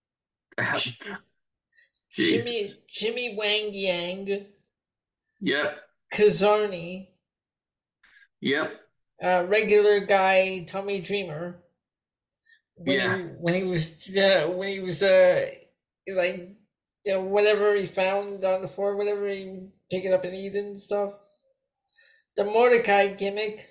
Jesus. Jimmy Wang Yang, Yep. Kazarni, Yep. regular guy Tommy Dreamer. Yeah. When he was like whatever he found on the floor, whatever he pick it up and eat and stuff. The Mordecai gimmick.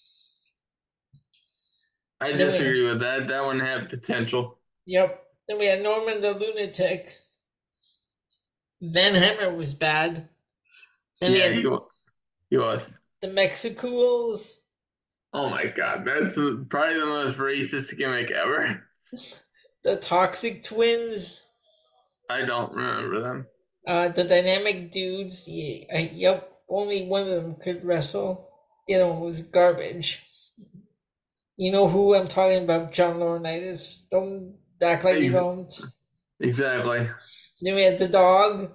I disagree with that. That one had potential. Yep. Then we had Norman the Lunatic. Van Hammer was bad. Then Yeah, he was. The Mexicools. Oh my God, that's probably the most racist gimmick ever. The Toxic Twins. I don't remember them. The Dynamic Dudes. Yeah, yep. Only one of them could wrestle. The other one was garbage. You know who I'm talking about, John Laurinaitis. Don't act like you don't. Exactly. Then we had the dog.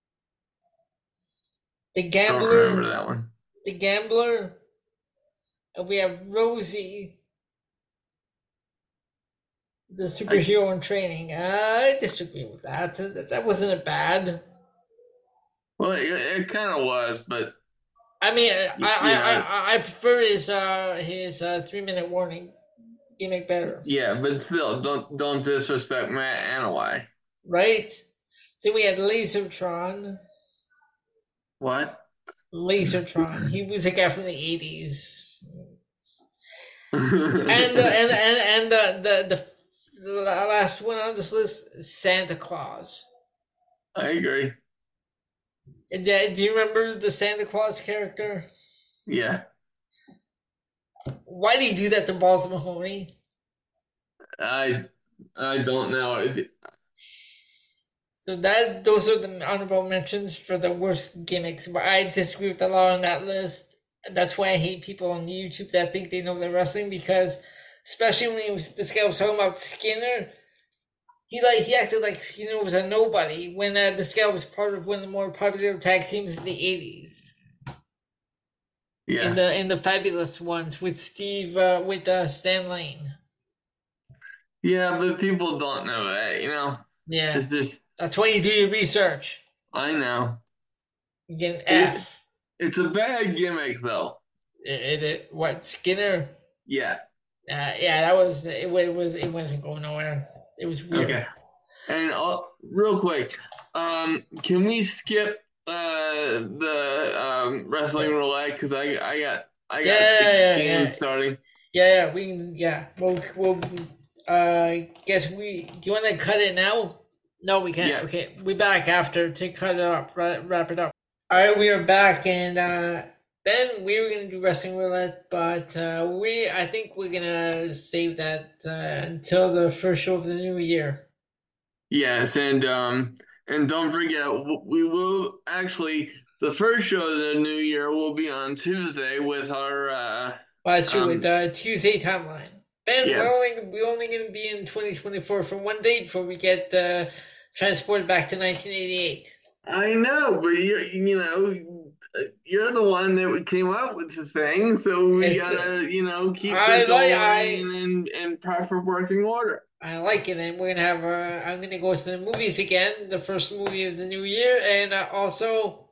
The Gambler. Don't remember that one. The Gambler. And we have Rosie. The superhero in training. I disagree with that. That wasn't a bad. Well, it kind of was, but I mean, I prefer his 3-minute warning gimmick better. Yeah, but still, don't disrespect Matt Anoa'i. Right? Then we had Lasertron. What? Lasertron. He was a guy from the 80s. and the last one on this list, Santa Claus. I agree. Do you remember the Santa Claus character? Yeah. Why did he do that to Balls Mahoney? I don't know. So those are the honorable mentions for the worst gimmicks. But I disagree with a lot on that list. And that's why I hate people on YouTube that think they know their wrestling, because especially when this guy was talking about Skinner, he acted like Skinner was a nobody when this guy was part of one of the more popular tag teams in the '80s. Yeah. In the fabulous ones with Stan Lane. Yeah, but people don't know that, Yeah, It's just, that's why you do your research. I know. You get an It, F. it's a bad gimmick, though. What, Skinner? Yeah. Yeah, that was it. It wasn't going nowhere. It was weird. Okay. And real quick, can we skip the wrestling roulette, because I got games starting. Yeah, we can. Yeah, we'll. Guess we. Do you want to cut it now? No, we can't. Yeah. Okay, we back after to cut it up. Wrap it up. All right, we are back, and Ben, we were gonna do wrestling roulette, but I think we're gonna save that until the first show of the new year. Yes, and don't forget, we will actually, the first show of the new year will be on Tuesday with our Well, that's true, with the Tuesday timeline. Ben, yes. we're only going to be in 2024 for one day before we get transported back to 1988. I know, but you're the one that came up with the thing, so we gotta keep it going in proper working order. I like it, and we're gonna have. I'm gonna go to the movies again, the first movie of the new year, and also,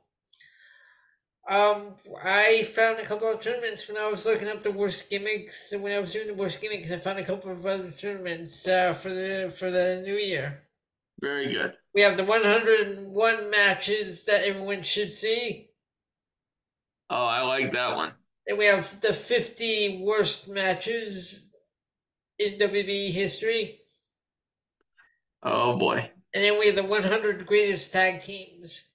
I found a couple of tournaments when I was looking up the worst gimmicks. When I was doing the worst gimmicks, I found a couple of other tournaments for the new year. Very good. We have the 101 matches that everyone should see. Oh, I like that one. Then we have the 50 worst matches in WWE history. Oh boy. And then we have the 100 greatest tag teams.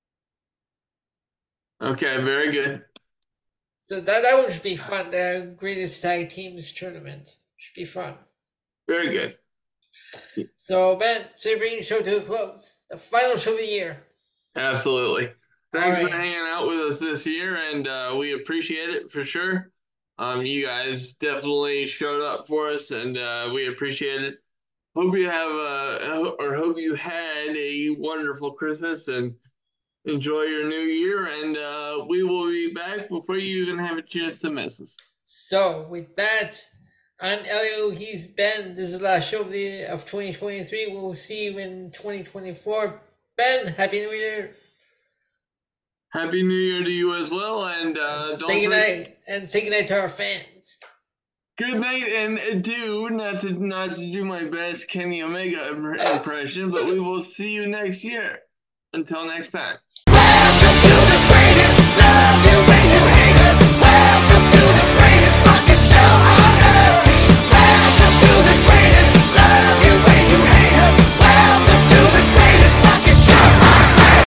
Okay, very good. So that would be fun. The greatest tag teams tournament should be fun. Very good. So Ben, so you're bringing the show to a close. The final show of the year. Absolutely. Thanks for hanging out with us this year, and we appreciate it for sure. You guys definitely showed up for us, and we appreciate it. Hope you hope you had a wonderful Christmas and enjoy your new year. And we will be back before you even have a chance to miss us. So with that, I'm Elio. He's Ben. This is the last show of 2023. We'll see you in 2024. Ben, Happy New Year. Happy New Year to you as well, and say goodnight to our fans. Good night, and not to do my best Kenny Omega impression, but we will see you next year. Until next time. Welcome to the greatest love.